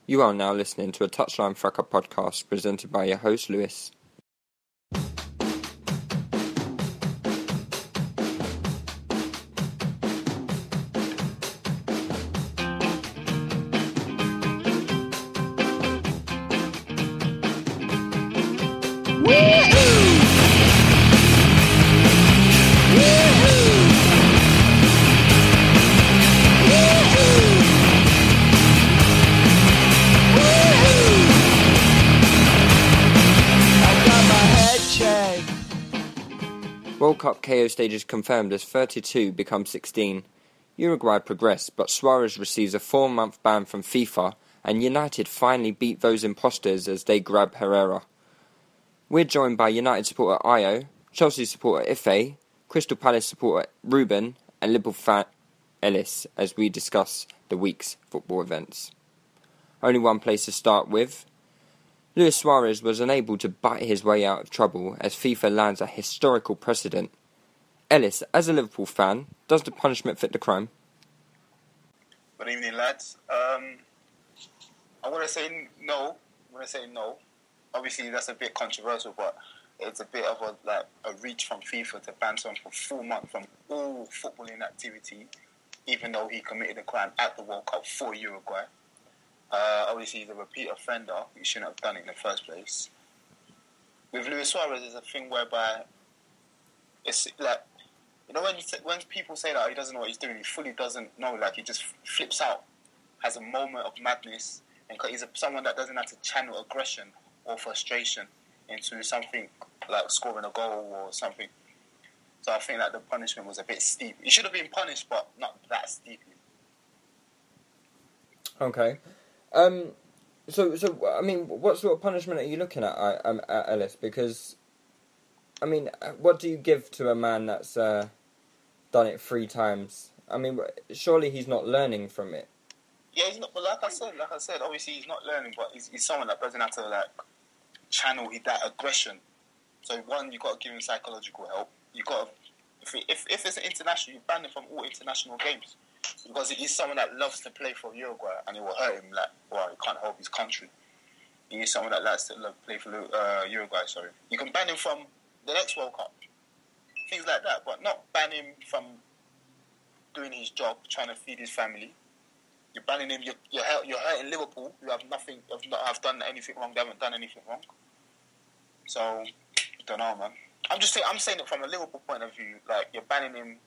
You are now listening to a Touchline Fracas podcast presented by your host, Lewis. World Cup KO stages confirmed as 32 become 16. Uruguay progressed, but Suarez receives a 4-month ban from FIFA, and United finally beat those imposters as they grab Herrera. We're joined by United supporter Io, Chelsea supporter Ife, Crystal Palace supporter Ruben, and Liverpool fan Ellis as we discuss the week's football events. Only one place to start with. Luis Suarez was unable to bite his way out of trouble as FIFA lands a historical precedent. Ellis, as a Liverpool fan, does the punishment fit the crime? Good evening, lads. I want to say no. Obviously, that's a bit controversial, but it's a bit of a reach from FIFA to ban someone for 4 months from all footballing activity, even though he committed a crime at the World Cup for Uruguay. Obviously, he's a repeat offender. He shouldn't have done it in the first place. With Luis Suarez, there's a thing whereby it's like, you know, when people say that he doesn't know what he's doing, he fully doesn't know. Like, he just flips out, has a moment of madness, and he's someone that doesn't have to channel aggression or frustration into something like scoring a goal or something. So I think that the punishment was a bit steep. He should have been punished, but not that steeply. Okay. So I mean, what sort of punishment are you looking at Ellis? Because, I mean, what do you give to a man that's done it 3 times? I mean, surely he's not learning from it. Yeah, he's not. But like I said, obviously he's not learning, but he's someone that doesn't have to channel that aggression. So one, you got to give him psychological help. You got to, if it's an international, you ban him from all international games. Because he's someone that loves to play for Uruguay, and it will hurt him. He can't help his country. He is someone that likes to play for Uruguay. Sorry, you can ban him from the next World Cup, things like that, but not ban him from doing his job, trying to feed his family. You're banning him. You're hurting Liverpool. You have nothing. Have done anything wrong. They haven't done anything wrong. So I don't know, man. I'm saying it from a Liverpool point of view. Like, you're banning him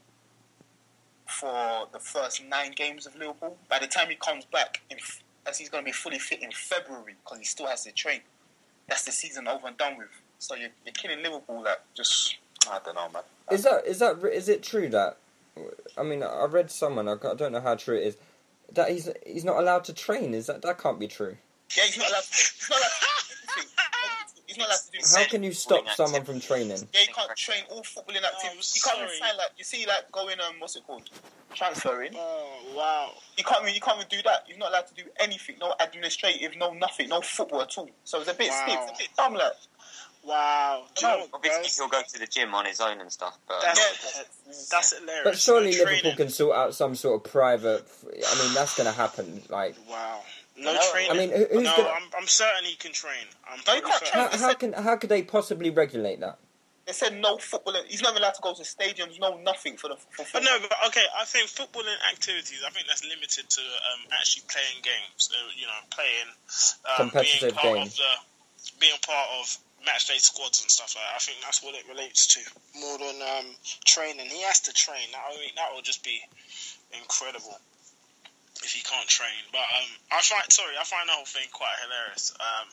for the first 9 games of Liverpool. By the time he comes back, as he's going to be fully fit in February, because he still has to train, that's the season over and done with. So you're killing Liverpool. I don't know, man. Is it true that? I mean, I read someone. I don't know how true it is. That he's not allowed to train. That can't be true? Yeah, he's not allowed. He's not allowed to do. How can you stop someone from training? Yeah, you can't train all footballing activities. You can't even sign going what's it called? Transferring. Oh wow! You can't even do that. You're not allowed to do anything. No administrative. No nothing. No football at all. So it's a bit steep. It's a bit dumb, like. Wow. Obviously, he'll go to the gym on his own and stuff. But that's hilarious. But surely Liverpool can sort out some sort of private. I mean, that's going to happen. Like. Wow. No training. I mean, who's I'm certain he can train. How could they possibly regulate that? They said no footballing. He's not allowed to go to stadiums. No nothing for football. Okay. I think footballing activities. I think that's limited to actually playing games. Playing competitive games. Being part of match day squads and stuff like that. I think that's what it relates to more than training. He has to train. That will just be incredible if he can't train. But I find the whole thing quite hilarious.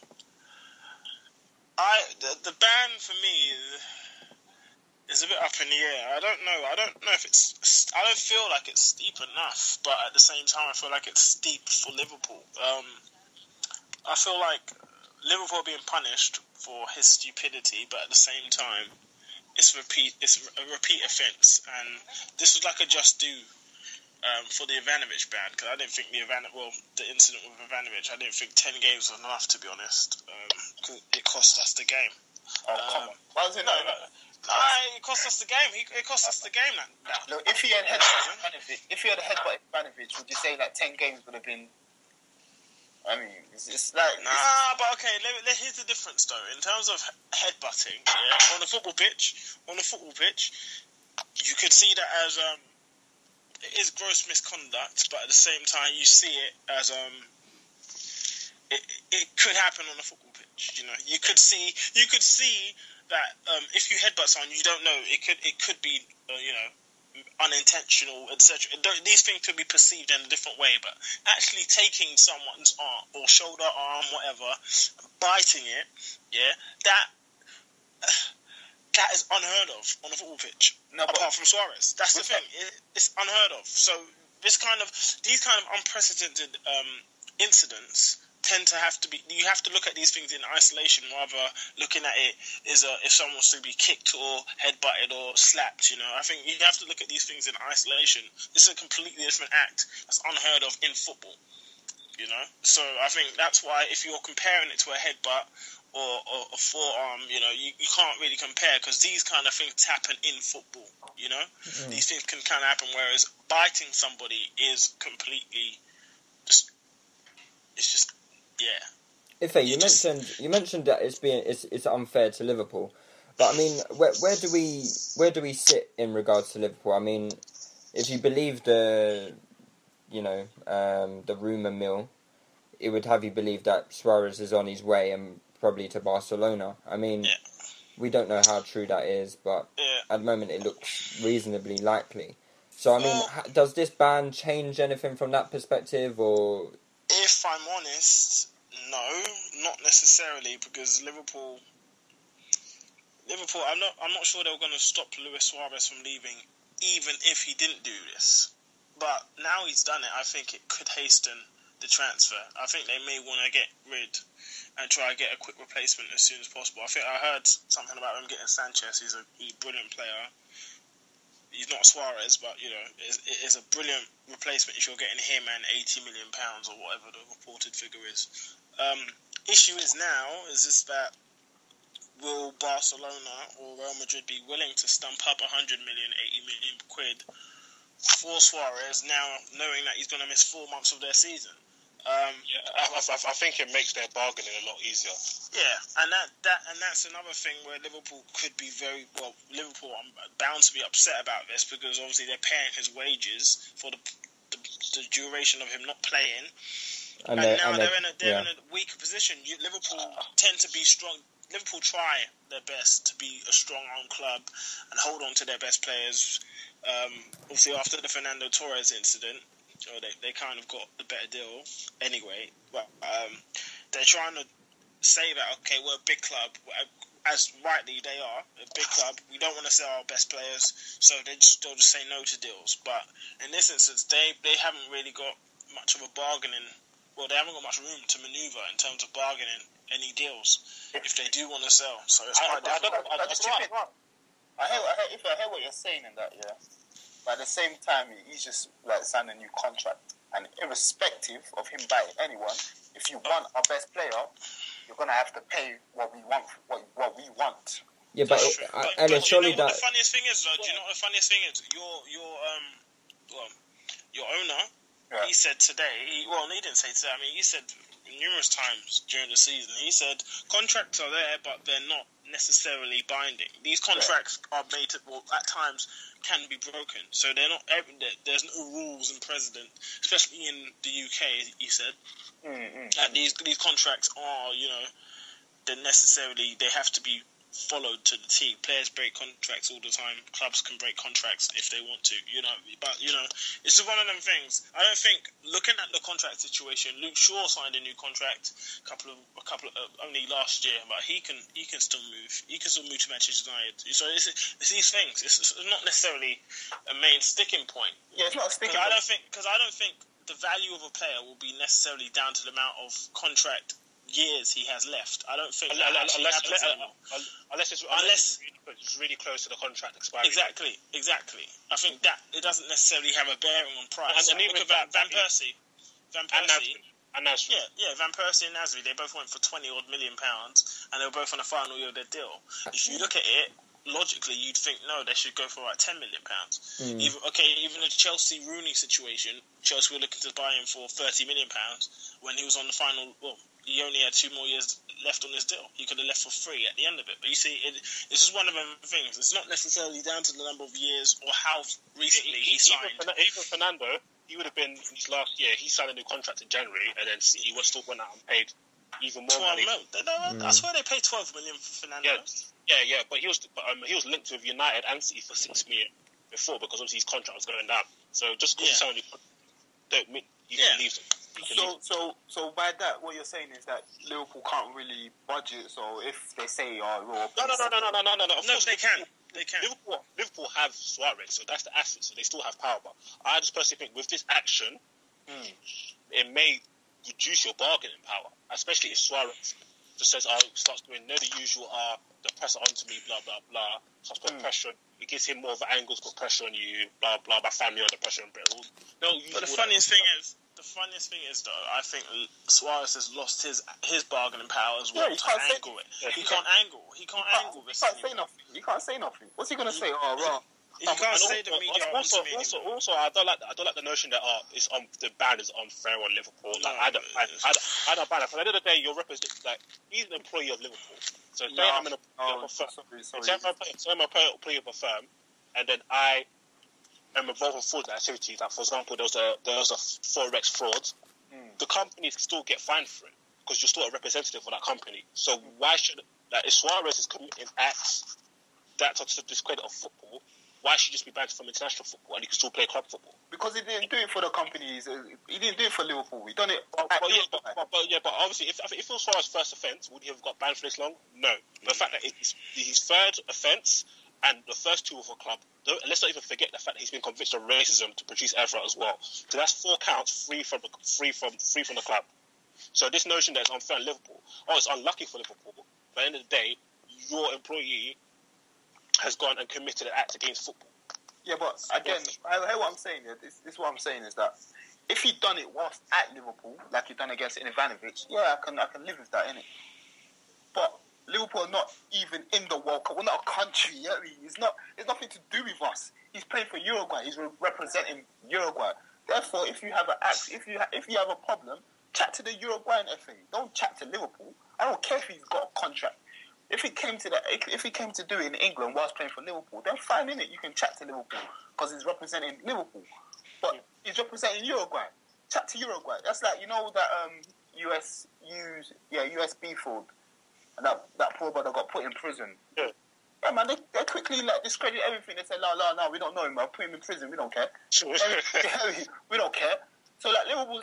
The ban for me is a bit up in the air. I don't know if it's. I don't feel like it's steep enough, but at the same time, I feel like it's steep for Liverpool. I feel like Liverpool being punished for his stupidity, but at the same time, it's a repeat offence, and this was like a just do. For the Ivanovic ban, because I didn't think the incident with Ivanovic, I didn't think 10 games was enough, to be honest. It cost us the game. Oh, come on. Why was it not? It cost us the game. It cost us the game. Look, if he had headbutted Ivanovic, would you say that 10 games would have been I mean, it's like... Nah, but okay, here's the difference, though. In terms of headbutting, on the football pitch, you could see that as... it is gross misconduct, but at the same time, you see it as... It could happen on a football pitch, you know. You could see that if you headbutt someone, you don't know. It could be, you know, unintentional, etc. These things could be perceived in a different way, but actually taking someone's arm or shoulder, arm, whatever, biting it, that is unheard of on a football pitch. No, apart from Suarez, that's the thing. It's unheard of. So these kind of unprecedented incidents tend to have to be. You have to look at these things in isolation, rather looking at it as if someone was to be kicked or headbutted or slapped. You know, I think you have to look at these things in isolation. This is a completely different act that's unheard of in football. You know, so I think that's why if you're comparing it to a headbutt or a forearm, you know, you can't really compare, because these kind of things happen in football. You know, these things can kind of happen, whereas biting somebody is completely just. It's just. Yeah. Ife, you mentioned that it's unfair to Liverpool, but I mean, where do we sit in regards to Liverpool? I mean, if you believe the rumour mill, it would have you believe that Suarez is on his way and probably to Barcelona. I mean, we don't know how true that is, but at the moment it looks reasonably likely. So I mean, does this ban change anything from that perspective, or? If I'm honest, no, not necessarily, because Liverpool. I'm not sure they were going to stop Luis Suarez from leaving, even if he didn't do this. But now he's done it, I think it could hasten the transfer. I think they may want to get rid and try to get a quick replacement as soon as possible. I think I heard something about them getting Sanchez. He's a brilliant player. He's not Suarez, but, you know, it is a brilliant replacement if you're getting him and £80 million or whatever the reported figure is. Issue is now is that will Barcelona or Real Madrid be willing to stump up 100 million, 80 million quid for Suarez now, knowing that he's going to miss 4 months of their season? I think it makes their bargaining a lot easier. Yeah, and that's another thing where Liverpool could be Liverpool are bound to be upset about this, because obviously they're paying his wages for the duration of him not playing, and now they're in a weaker position. Liverpool tend to be strong. Liverpool try their best to be a strong-arm club and hold on to their best players. Obviously, after the Fernando Torres incident, they kind of got the better deal anyway. But they're trying to say that, okay, we're a big club, as rightly they are, a big club. We don't want to sell our best players, so they'll just say no to deals. But in this instance, they haven't really got much of a bargaining. Well, they haven't got much room to manoeuvre in terms of bargaining any deals if they do want to sell. So it's quite difficult. I hear what you're saying in that, yeah. But at the same time, he's just like signed a new contract, and irrespective of him buying anyone, if you want our best player, you're gonna have to pay what we want. What we want. Yeah, but surely you know what the funniest thing is, though? Do you know what the funniest thing is? Your owner, he said today. He didn't say today. I mean, he said numerous times during the season. He said contracts are there, but they're not necessarily binding. These contracts are made to, at times can be broken, so they're not. There's no rules in precedent, especially in the UK. He said that these contracts are, you know, they have to be followed to the T. Players break contracts all the time. Clubs can break contracts if they want to, you know. But, you know, it's just one of them things. I don't think, looking at the contract situation, Luke Shaw signed a new contract a couple of only last year, but he can still move. He can still move to Manchester United. So it's these things. It's not necessarily a main sticking point. Yeah, it's not a sticking point. I don't think the value of a player will be necessarily down to the amount of contract years he has left. I don't think unless it's really close to the contract expiry. Exactly. I think that it doesn't necessarily have a bearing on price. And even Van Persie and Nasri. Yeah, Van Persie and Nasri, they both went for £20 odd million, and they were both on the final year of their deal. If you look at it, logically you'd think no, they should go for like £10 million. Even the Chelsea Rooney situation, Chelsea were looking to buy him for £30 million when he was on the final. Well, he only had 2 more years left on his deal. He could have left for free at the end of it. But you see, this is one of them things. It's not necessarily down to the number of years or how recently he signed. Even Fernando, he would have been his last year. He signed a new contract in January, and then he was still went out and paid even more money. I swear they paid £12 million for Fernando. Yeah. But he was linked with United and City for $6 million before, because obviously his contract was going down. So just because you don't mean you can leave. So by that, what you're saying is that Liverpool can't really budget. So if they say, no. Of course they can. They can. Liverpool have Suarez, so that's the asset. So they still have power. But I just personally think with this action, it may reduce your bargaining power, especially if Suarez just says, starts doing the usual, the pressure onto me, blah, blah, blah, starts putting pressure. It gives him more of an angle to put pressure on you, blah, blah, my family under pressure. But the funniest thing is, though, I think Suarez has lost his bargaining power as well. He can't angle it. He can't angle this. He can't say nothing. What's he gonna say? Right. He can't say the media. Also, I don't like the notion that the ban is unfair on Liverpool. Like, I don't ban it. At the end of the day, you're representing, like, he's an employee of Liverpool. So say I'm an employee of a firm. Say I'm an employee of a firm, and then I am involved in fraud activities. Like, for example, there was a forex fraud. The companies still get fined for it because you're still a representative for that company. So why should, like, if Suarez is committing acts that are to the discredit of football, why should he just be banned from international football and he can still play club football? Because he didn't do it for the companies. He didn't do it for Liverpool. He done it. But obviously, if it was Suarez's first offence, would he have got banned for this long? No. But the fact that it's his third offence and the first two of a club, let's not even forget the fact that he's been convicted of racism to produce Evra as well. So that's 4 counts free from the club. So this notion that it's unfair on Liverpool, it's unlucky for Liverpool. But at the end of the day, your employee has gone and committed an act against football. Yeah, but again, what I'm saying is, this is what I'm saying is that if he'd done it whilst at Liverpool, like he'd done against Ivanovic, I can live with that, innit? But Liverpool are not even in the World Cup. We're not a country. You know what I mean? It's nothing to do with us. He's playing for Uruguay. He's representing Uruguay. Therefore, if you have if you have a problem, chat to the Uruguayan FA. Don't chat to Liverpool. I don't care if he's got a contract. If he came to do it in England whilst playing for Liverpool, then fine, innit? You can chat to Liverpool because he's representing Liverpool. But he's representing Uruguay. Chat to Uruguay. That's like, you know, that USB fraud, and that poor brother got put in prison. Yeah, man, they quickly discredit everything. They say, no, we don't know him, man. Put him in prison. We don't care. We don't care. So Liverpool's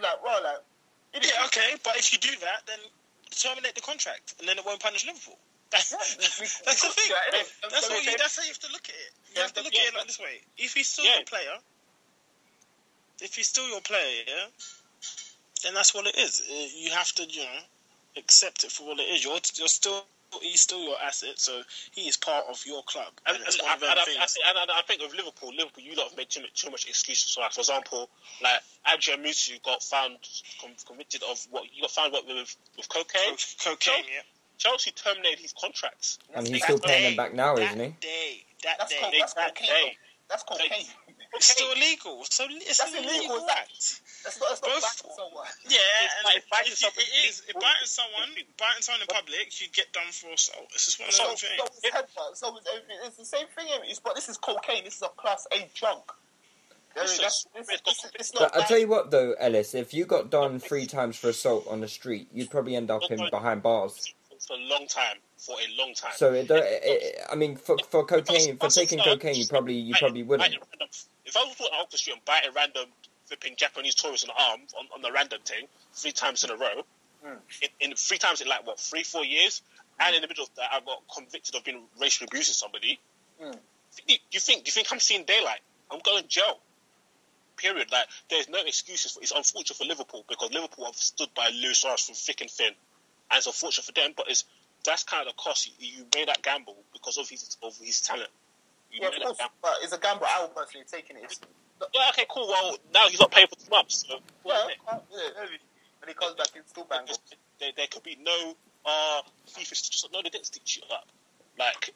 okay, but if you do that, then terminate the contract, and then it won't punish Liverpool. That's the thing. That's how you have to look at it. You have to look at it like this way. If he's still your player, then that's what it is. You have to, accept it for what it is. He's still your asset, so he is part of your club. And I think with Liverpool, you lot have made too much excuses. So, for example, like Adrian Mutu got found convicted of with cocaine. Cocaine, yeah. Chelsea terminated his contracts. And he's still paying them back now, isn't he? That's cocaine. That's cocaine. It's still illegal. So it's an illegal act. That's not biting someone. Yeah, if biting someone in public, you get done for assault. It's just one of those things. So it's the same thing. But this is cocaine. This is a class A drug. But I'll tell you what, though, Ellis, if you got done 3 times for assault on the street, you'd probably end up behind bars. For a long time. So for cocaine, for taking cocaine, you probably wouldn't. If I was walking off the street and biting random flipping Japanese tourists on the arm on the random thing 3 times in a row, in 3 times in 3-4 years, and in the middle of that I got convicted of being racially abusing somebody. Do you think I'm seeing daylight? I'm going to jail. Period. Like, there's no excuses. It's unfortunate for Liverpool because Liverpool have stood by Luis Suarez from thick and thin, and it's unfortunate for them. But that's kind of the cost. You made that gamble because of his talent. Of course, but it's a gamble I would personally take in it. Yeah, okay, cool. Well, now he's not paying for 2 months. So, when he comes back, it's still bang. There could be no FIFA. No, they didn't stitch you up. Like,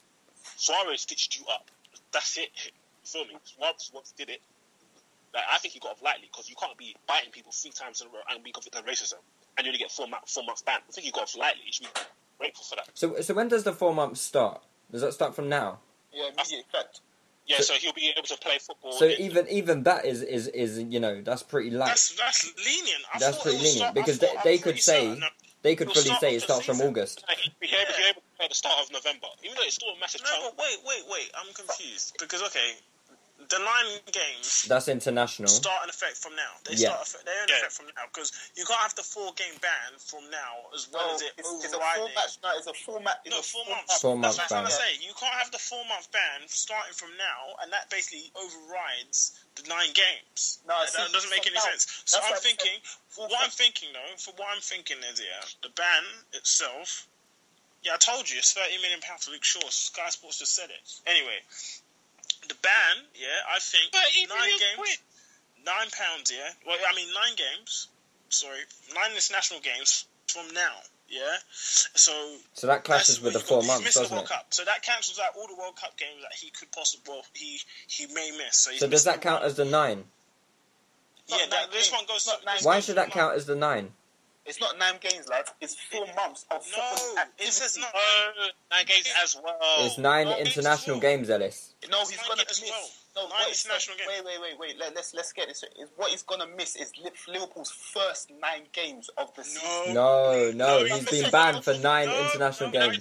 Suarez stitched you up. That's it. You feel me? Once did it. Like, I think he got off lightly because you can't be biting people 3 times in a row and be convicted of racism and you only get 4 months ban. I think he got off lightly. You should be grateful for that. So when does the 4 months start? Does that start from now? Yeah, immediate effect. Yeah, so he'll be able to play football. So even that is that's pretty light. That's lenient. That's pretty lenient because they could say it starts from August. He'll be able to play at the start of November, even though it's still a massive chunk. No, but wait. I'm confused because the 9 games That's international. start in effect from now. They're in effect from now because you can't have the 4-game ban from now as well as it overriding. It's a format. No, 4 months. 4 months That's ban. what I'm saying. You can't have the 4-month ban starting from now, and that basically overrides the 9 games. No, that doesn't make any sense. So I'm thinking, what I'm thinking is, the ban itself. Yeah, I told you it's £30 million for Luke Shaw. Sky Sports just said it. Anyway, the ban, I think 9 games, £9, Well, I mean 9 games. Sorry, 9 international games from now. Yeah. So that clashes with the 4 months, doesn't World it? Cup. So that cancels out all the World Cup games that he could possibly, he may miss. So does that count as the 9? Yeah, this one goes. Why should that count as the 9? It's not 9 games, lad. It's 4 months of football activity. It says 9 games as well. It's 9 international games, Ellis. No, he's gonna as miss. well. No, 9 international games. Wait. Let's get this. What he's gonna miss is Liverpool's first 9 games of the season. No. He's been banned for 9 international games.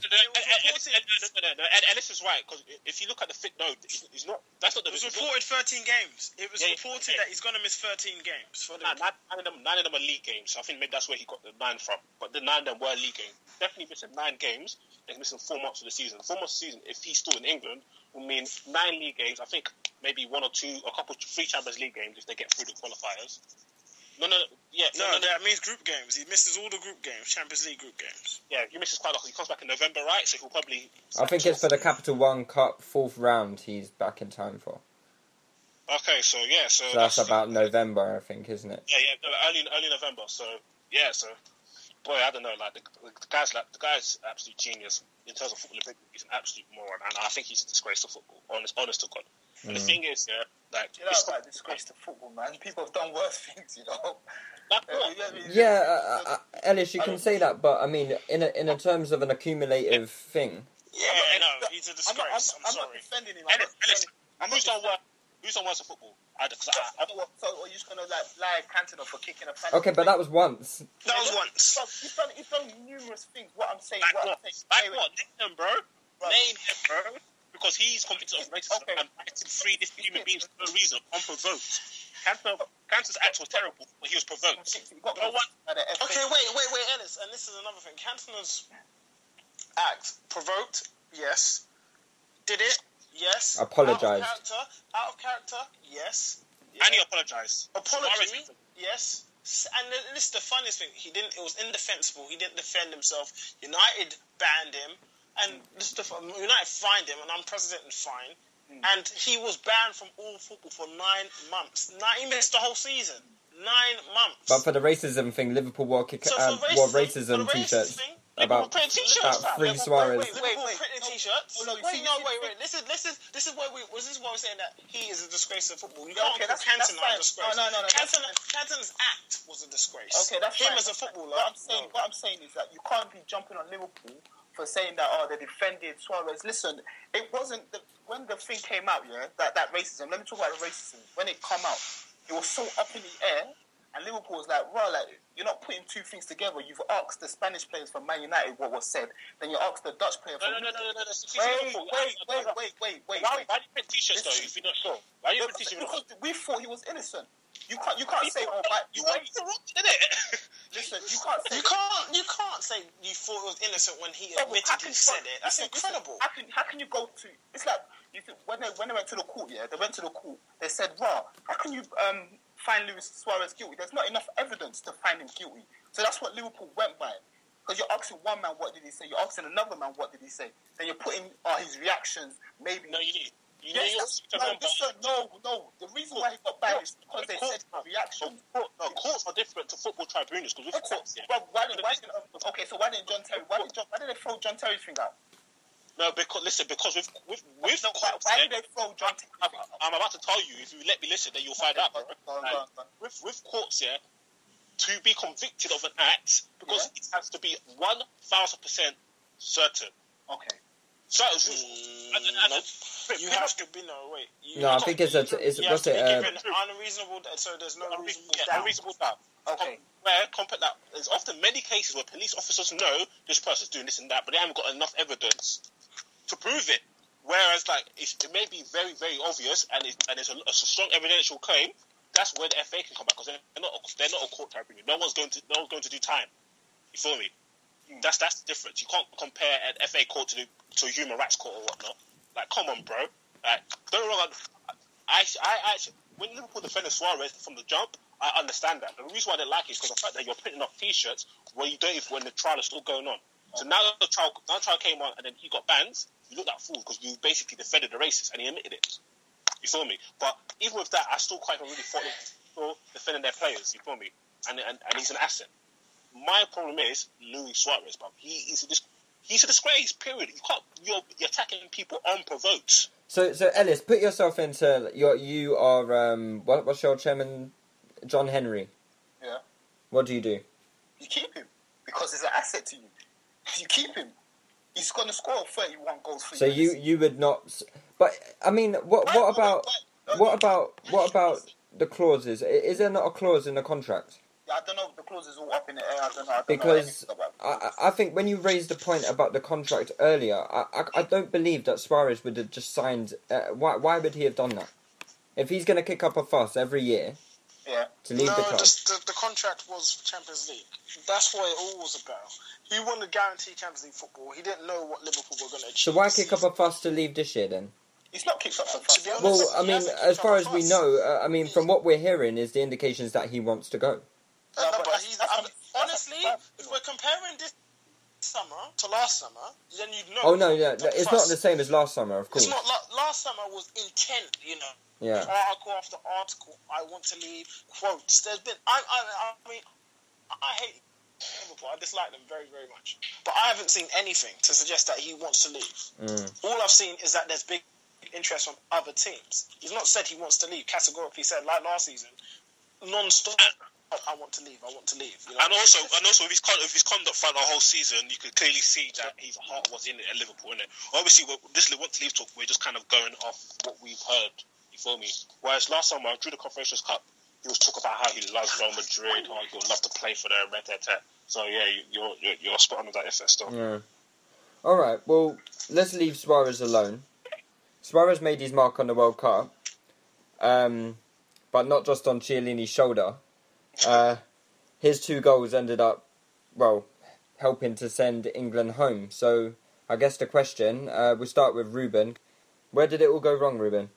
And this is right because if you look at the fit, he's not. That's not the. It was reported 13 games. It was reported that he's gonna miss 13 games. Nine of them are league games. So I think maybe that's where he got the 9 from. But the 9 of them were league games. Definitely missing 9 games. He's missing 4 months of the season. 4 months of the season, if he's still in England, will mean 9 league games. I think maybe 1 or 2, a couple, 3 Champions League games if they get through the qualifiers. No, that means group games. He misses all the group games, Champions League group games. Yeah, he misses quite a lot. He comes back in November, right? So he'll probably. I think it's for the Capital One Cup 4th round. He's back in time for. Okay, so that's about November, I think, isn't it? Yeah, early November. So boy, I don't know. Like the guy's absolute genius in terms of football. He's an absolute moron, and I think he's a disgrace to football. Honest to God. And the thing is, it's not a disgrace to football, man. People have done worse things, Ellis, you can say that, but I mean, in terms of an accumulative thing. Yeah, he's a disgrace. I'm not sorry. defending him. Who's done worse at football? So are you just gonna lie Cantona for kicking a penalty? Okay, but that was once. That was once. He's done numerous things. What I'm saying. Name him, bro. Name him, bro. Because he's convicted of racism and biting 3 different human beings for no reason, unprovoked. Cantor's act was terrible, but he was provoked. Okay, wait, Ellis, and this is another thing. Cantona's act provoked, yes. Did it? Yes. Apologised. Out of character, yes. And he apologised. Apology, yes. And this is the funniest thing. It was indefensible. He didn't defend himself. United banned him. And United fined him, an unprecedented fine, and he was banned from all football for 9 months. He missed the whole season. 9 months. But for the racism thing, Liverpool wore racism t-shirts about Free Suarez. Wait, printing t-shirts. Wait. This is why we're saying that he is a disgrace to football. You can't call Cantona a disgrace. No. Cantona's act was a disgrace. Okay, that's him fine. as a footballer. What I'm saying is that you can't be jumping on Liverpool for saying that they defended Suarez. Listen, it wasn't when the thing came out, that racism. Let me talk about the racism. When it came out, it was so up in the air, and Liverpool was like, you're not putting 2 things together. You've asked the Spanish players from Man United what was said, then you asked the Dutch player from... No. Wait. Why do you print t-shirts though if you're not sure? Why do you print t-shirts? Because we thought he was innocent. You can't say, listen, you can't say you thought it was innocent when he admitted he said it. That's incredible. How can you go to? It's like when they went to the court. They went to the court. They said, "Wow, how can you find Luis Suarez guilty? There's not enough evidence to find him guilty." So that's what Liverpool went by. Because you're asking one man, what did he say? You're asking another man, what did he say? Then you're putting his reactions. Maybe. No, you need. No. The reason why he got banned is because they said reaction. No, courts are different to football tribunals because with courts, why didn't John Terry? Why did they throw John Terry's thing out? No, because with No, Courts, why did they throw John Terry? I'm about to tell you. If you let me listen, then you'll find out, bro. Go on. With Courts, yeah, to be convicted of an act, because it has to be 1,000% certain. Okay. You have to be wait. No, I think it's given unreasonable. So there's no unreasonable doubt. Okay. There's often many cases where police officers know this person's doing this and that, but they haven't got enough evidence to prove it. Whereas, like, it may be very, very obvious, and it's a strong evidential claim. That's where the FA can come back, because they're not a court tribunal. No one's going to do time. You feel me? That's the difference. You can't compare an FA court to a human rights court or whatnot. Like, come on, bro. Like, don't get me wrong. I actually, when Liverpool defended Suarez from the jump, I understand that. The reason why I didn't like it is because the fact that you're printing up T-shirts when the trial is still going on. So now the trial came on, and then he got banned. You look like a fool because you basically defended the racist, and he admitted it. You feel me? But even with that, I still quite really thought they were defending their players. You feel me? And he's an asset. My problem is Luis Suarez, bro. He's a disgrace. Period. You're attacking people unprovoked. So Ellis, put yourself into you are what's your chairman, John Henry? Yeah. What do? You keep him because he's an asset to you. You keep him. He's going to score 31 goals for you. So you would not. But I mean, what about the clauses? Is there not a clause in the contract? I don't know if the clause is all up in the air. I don't know. Because I think when you raised the point about the contract earlier, I don't believe that Suarez would have just signed. Why would he have done that? If he's going to kick up a fuss every year to leave the club. The contract was for Champions League. That's what it all was about. He wanted to guarantee Champions League football. He didn't know what Liverpool were going to achieve. So why kick up a fuss to leave this year then? He's not kicked up a fuss. Well, I mean, as far as we know, from what we're hearing, is the indications that he wants to go. Honestly, if we're comparing this summer to last summer, then you'd know. Oh no, yeah, it's not the same as last summer, of course. It's not. Last summer was intent, you know. Yeah. Article after article, I want to leave. Quotes. There's been. I mean, I hate Liverpool. I dislike them very, very much. But I haven't seen anything to suggest that he wants to leave. All I've seen is that there's big interest from other teams. He's not said he wants to leave. Categorically said, like last season, non-stop. I want to leave. You know? And also with his conduct throughout the whole season, you could clearly see that his heart was in it at Liverpool, innit? Obviously, this want to leave talk, we're just kind of going off what we've heard. You feel me? Whereas last summer, through the Confederations Cup, he was talking about how he loves Real Madrid, how he would love to play for them, So yeah, you're spot on with that FS stuff. Yeah. All right. Well, let's leave Suarez alone. Suarez made his mark on the World Cup, but not just on Chiellini's shoulder. His 2 goals ended up, helping to send England home. So I guess the question, we'll start with Ruben. Where did it all go wrong, Ruben?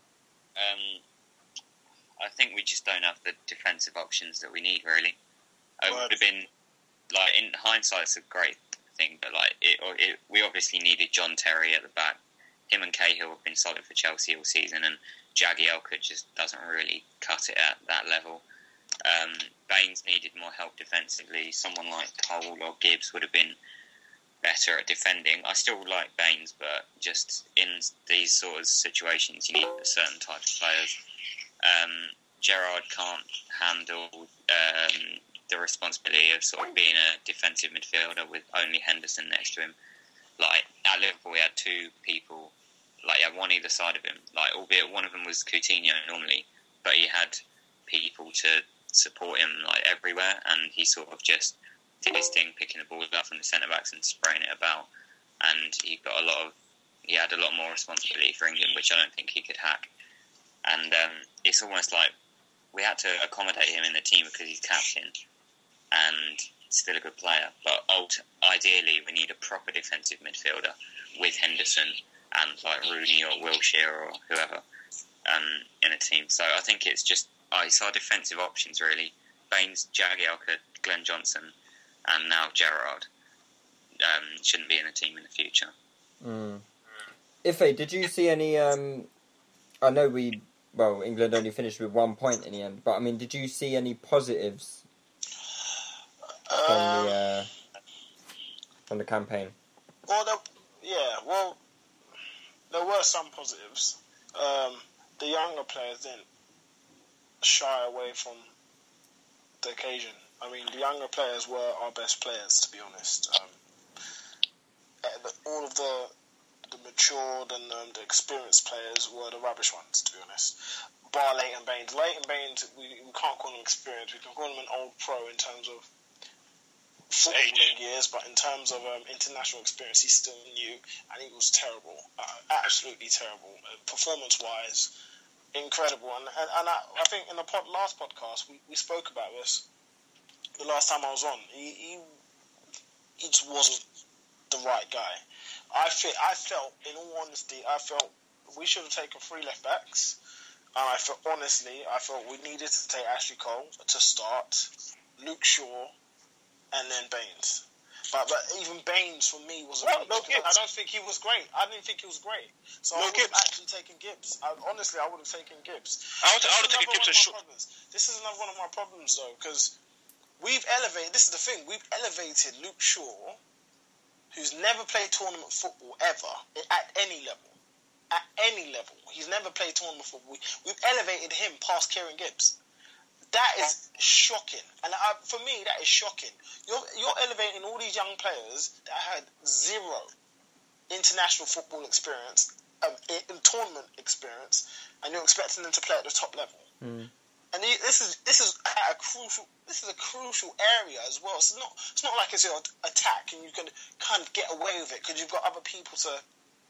I think we just don't have the defensive options that we need, really. It would have been, like, in hindsight, it's a great thing, but like we obviously needed John Terry at the back. Him and Cahill have been solid for Chelsea all season, and Jagielka just doesn't really cut it at that level. Baines needed more help defensively. Someone like Cole or Gibbs would have been better at defending. I still like Baines, but just in these sort of situations, you need a certain type of players. Gerrard can't handle the responsibility of sort of being a defensive midfielder with only Henderson next to him. Like, at Liverpool, we had 2 people, like, on either side of him. Like, albeit one of them was Coutinho normally, but he had people to support him, like, everywhere, and he sort of just did his thing, picking the ball up from the centre-backs and spraying it about. And he had a lot more responsibility for England, which I don't think he could hack. And it's almost like we had to accommodate him in the team because he's captain and still a good player. But ideally, we need a proper defensive midfielder with Henderson and like Rooney or Wilshere or whoever in a team. So I think it's our defensive options really. Baines, Jagielka, Glenn Johnson, and now Gerrard shouldn't be in a team in the future. Ife, did you see any... I know England only finished with 1 point in the end, but I mean, did you see any positives from the campaign? Well, there were some positives. The younger players didn't shy away from the occasion. I mean, the younger players were our best players, to be honest. All of the matured and the experienced players were the rubbish ones, to be honest. Bar Leighton Baines. Leighton Baines, we can't call him experienced. We can call him an old pro in terms of footballing years, but in terms of international experience, he's still new, and he was terrible. Absolutely terrible. Performance-wise, incredible. And I think in the last podcast, we spoke about this. The last time I was on, he just wasn't the right guy. I felt, in all honesty, we should have taken 3 left backs. I felt we needed to take Ashley Cole to start, Luke Shaw, and then Baines. But even Baines for me was. I don't think he was great. I didn't think he was great. So I would have actually taken Gibbs. I would have taken Gibbs. I would have taken Gibbs. This is another one of my problems though, because we've elevated. This is the thing. We've elevated Luke Shaw, who's never played tournament football ever at any level. At any level, he's never played tournament football. We've elevated him past Kieran Gibbs. That is shocking, and for me, that is shocking. You're elevating all these young players that had 0 international football experience, tournament experience, and you're expecting them to play at the top level. And this is a crucial area as well. It's not like it's your attack and you can kind of get away with it because you've got other people to,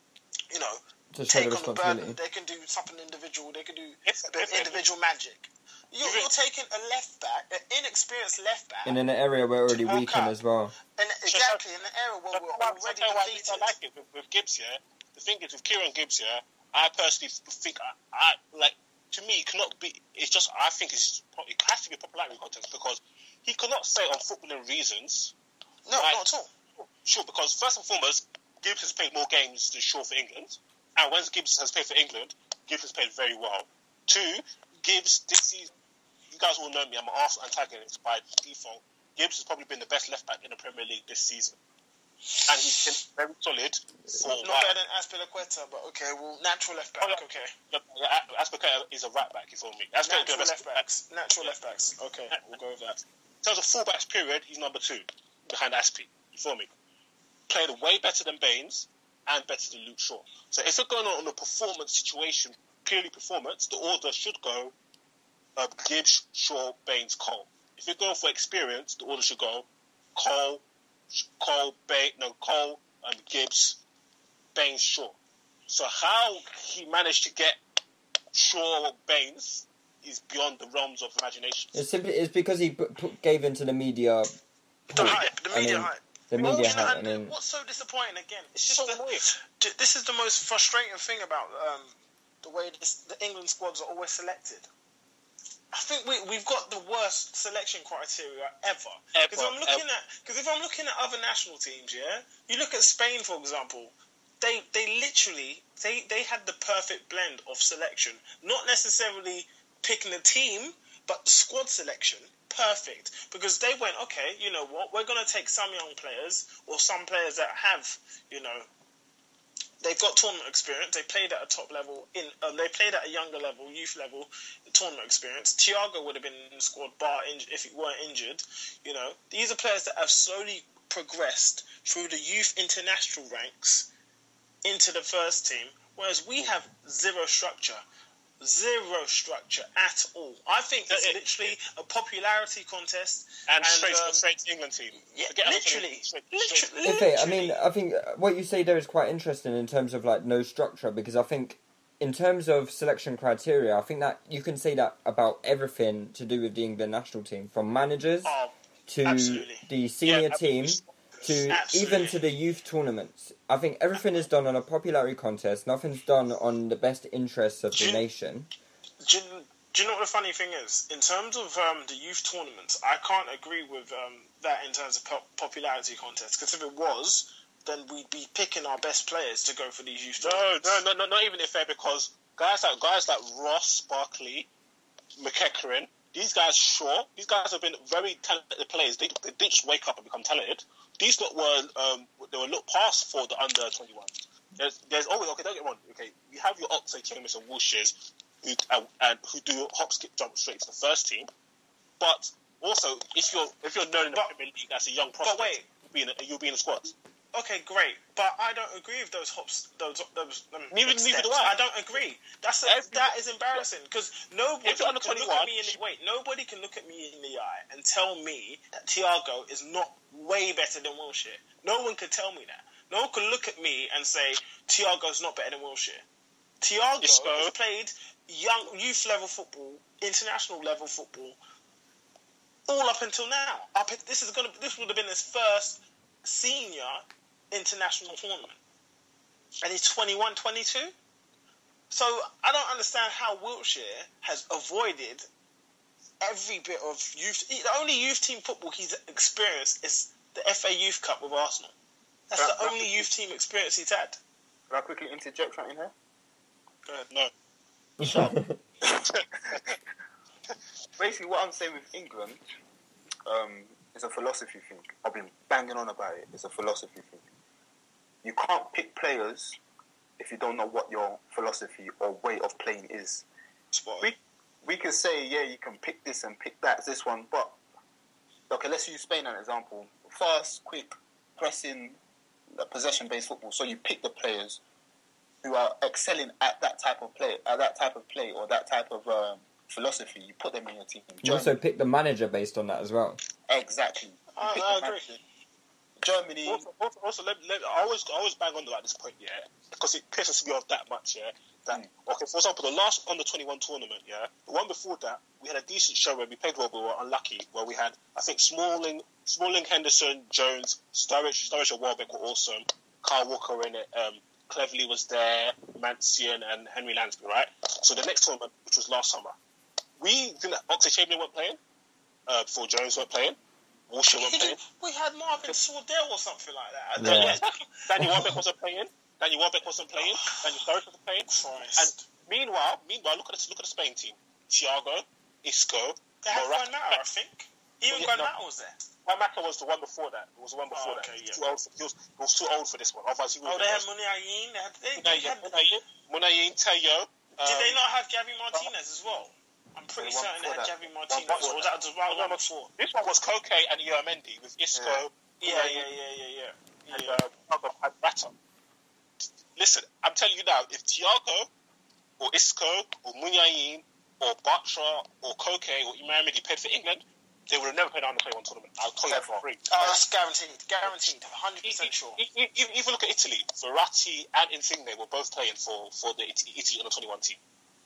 take on the burden. They can do something individual. They can do a bit of individual magic. You're taking a left back, an inexperienced left back, in an area we're already weakened as well. And exactly in an area where we're already depleted. I like it with Gibbs. Yeah, the thing is with Kieran Gibbs. Yeah, I personally think I like. To me, it cannot be. It's just. I think it has to be a popularity contest because he cannot say on footballing reasons. No, not at all. Sure, because first and foremost, Gibbs has played more games than Shaw for England, and when Gibbs has played for England, Gibbs has played very well. 2, Gibbs this season. You guys all know me. I'm an Arsenal antagonist by default. Gibbs has probably been the best left back in the Premier League this season, and he's been very solid for a while. Not better than Azpilicueta, but okay, well, natural left back. Okay, Azpilicueta is a right back. You feel me? Natural left backs. Okay, we'll go with that. In terms of fullbacks, period, he's number 2 behind Aspi. You feel me? Played way better than Baines and better than Luke Shaw. So if we're going on a performance situation, purely performance, the order should go Gibbs, Shaw, Baines, Cole. If you're going for experience, the order should go Cole, Gibbs, Baines, Shaw. So how he managed to get Shaw, Baines is beyond the realms of imagination. It's because he gave into the media. The media hype. The media hype. What's so disappointing again? It's just this is the most frustrating thing about the way the England squads are always selected. I think we've got the worst selection criteria ever. Because if I'm looking at other national teams, yeah, you look at Spain for example. They literally had the perfect blend of selection, not necessarily picking a team, but the squad selection. Perfect, because they went, okay, you know what, we're going to take some young players or some players that have, they've got tournament experience. They played at a top level. They played at a younger level, youth level, tournament experience. Thiago would have been in the squad, if he weren't injured. These are players that have slowly progressed through the youth international ranks into the first team, whereas we have zero structure at all. I think it's literally a popularity contest and straight England team. Yeah, literally. Okay, I mean, I think what you say there is quite interesting in terms of like no structure, because I think in terms of selection criteria, I think that you can say that about everything to do with the England national team, from managers to the senior team to even to the youth tournaments. I think everything is done on a popularity contest. Nothing's done on the best interests of the nation. Do you know what the funny thing is? In terms of the youth tournaments, I can't agree with that in terms of popularity contests. Because if it was, then we'd be picking our best players to go for these youth tournaments. No, not even if fair, because guys like Ross, Barkley, McEachran, these guys have been very talented players. They didn't just wake up and become talented. These lot were they were looked past for the under 21. There's always don't get me wrong. Okay, you have your Oxlade-Chamberlains and Wilsheres who do hop, skip, jump straight to the first team. But also, if you're known in the Premier League as a young prospect, you'll be in the squad. Okay, great, but I don't agree with those hops. Neither do I. I don't agree. That is embarrassing because nobody can look at me in the eye and tell me that Thiago is not way better than Wilshere. No one could tell me that. No one can look at me and say Thiago's not better than Wilshere. Thiago has played young youth level football, international level football, all up until now. This would have been his first senior international tournament, and he's 21, 22. So I don't understand how Wilshere has avoided every bit of youth. The only youth team football he's experienced is the FA Youth Cup with Arsenal. That's the only youth team experience he's had. Can I quickly interject something here? Go ahead. No. Basically, what I'm saying with England is a philosophy thing. I've been banging on about it. It's a philosophy thing. You can't pick players if you don't know what your philosophy or way of playing is. We can say, yeah, you can pick this and pick that, this one, but okay, let's use Spain as an example. Fast, quick, pressing, possession-based football. So you pick the players who are excelling at that type of play, or that type of philosophy. You put them in your team. You also pick the manager based on that as well. Exactly. I agree. Germany. Also, I always bang on about this point, yeah, because it pisses me off that much, yeah. Okay, for example, the last under-21 tournament, yeah, the one before that, we had a decent show where we played well, but we were unlucky, where we had, I think, Smalling, Henderson, Jones, Sturridge and Welbeck were awesome, Kyle Walker in it, Cleverley was there, Mancian and Henry Lansbury, right? So the next tournament, which was last summer, we think that Oxlade-Chamberlain weren't playing, before Jones weren't playing, Wilshere weren't playing. We had Marvin Sordell or something like that. Yeah, exactly. Danny Welbeck wasn't playing. Danny Sturridge wasn't playing. Christ. And meanwhile, look at the Spain team. Thiago, Isco, they had Juan Mata, I think. Even Juan Mata was there. Juan Mata was the one before that. It was the one before that. Okay, yeah. He was too old for this one. Otherwise, he would. They had Muniain. Muniain, Teo. Did they not have Javi Martinez as well? I'm pretty certain they had Javi Martinez. Or was that the one before? This one was Koke and Ioamendi with Isco. Yeah. And had Mata. Listen, I'm telling you now, if Thiago or Isco or Muniain or Bartra or Koke or Ioamendi played for England, they would have never played on the 21 tournament. I'll tell you that for free. That's guaranteed, 100% sure. Even look at Italy. Verratti and Insigne were both playing for the Italy under 21 team.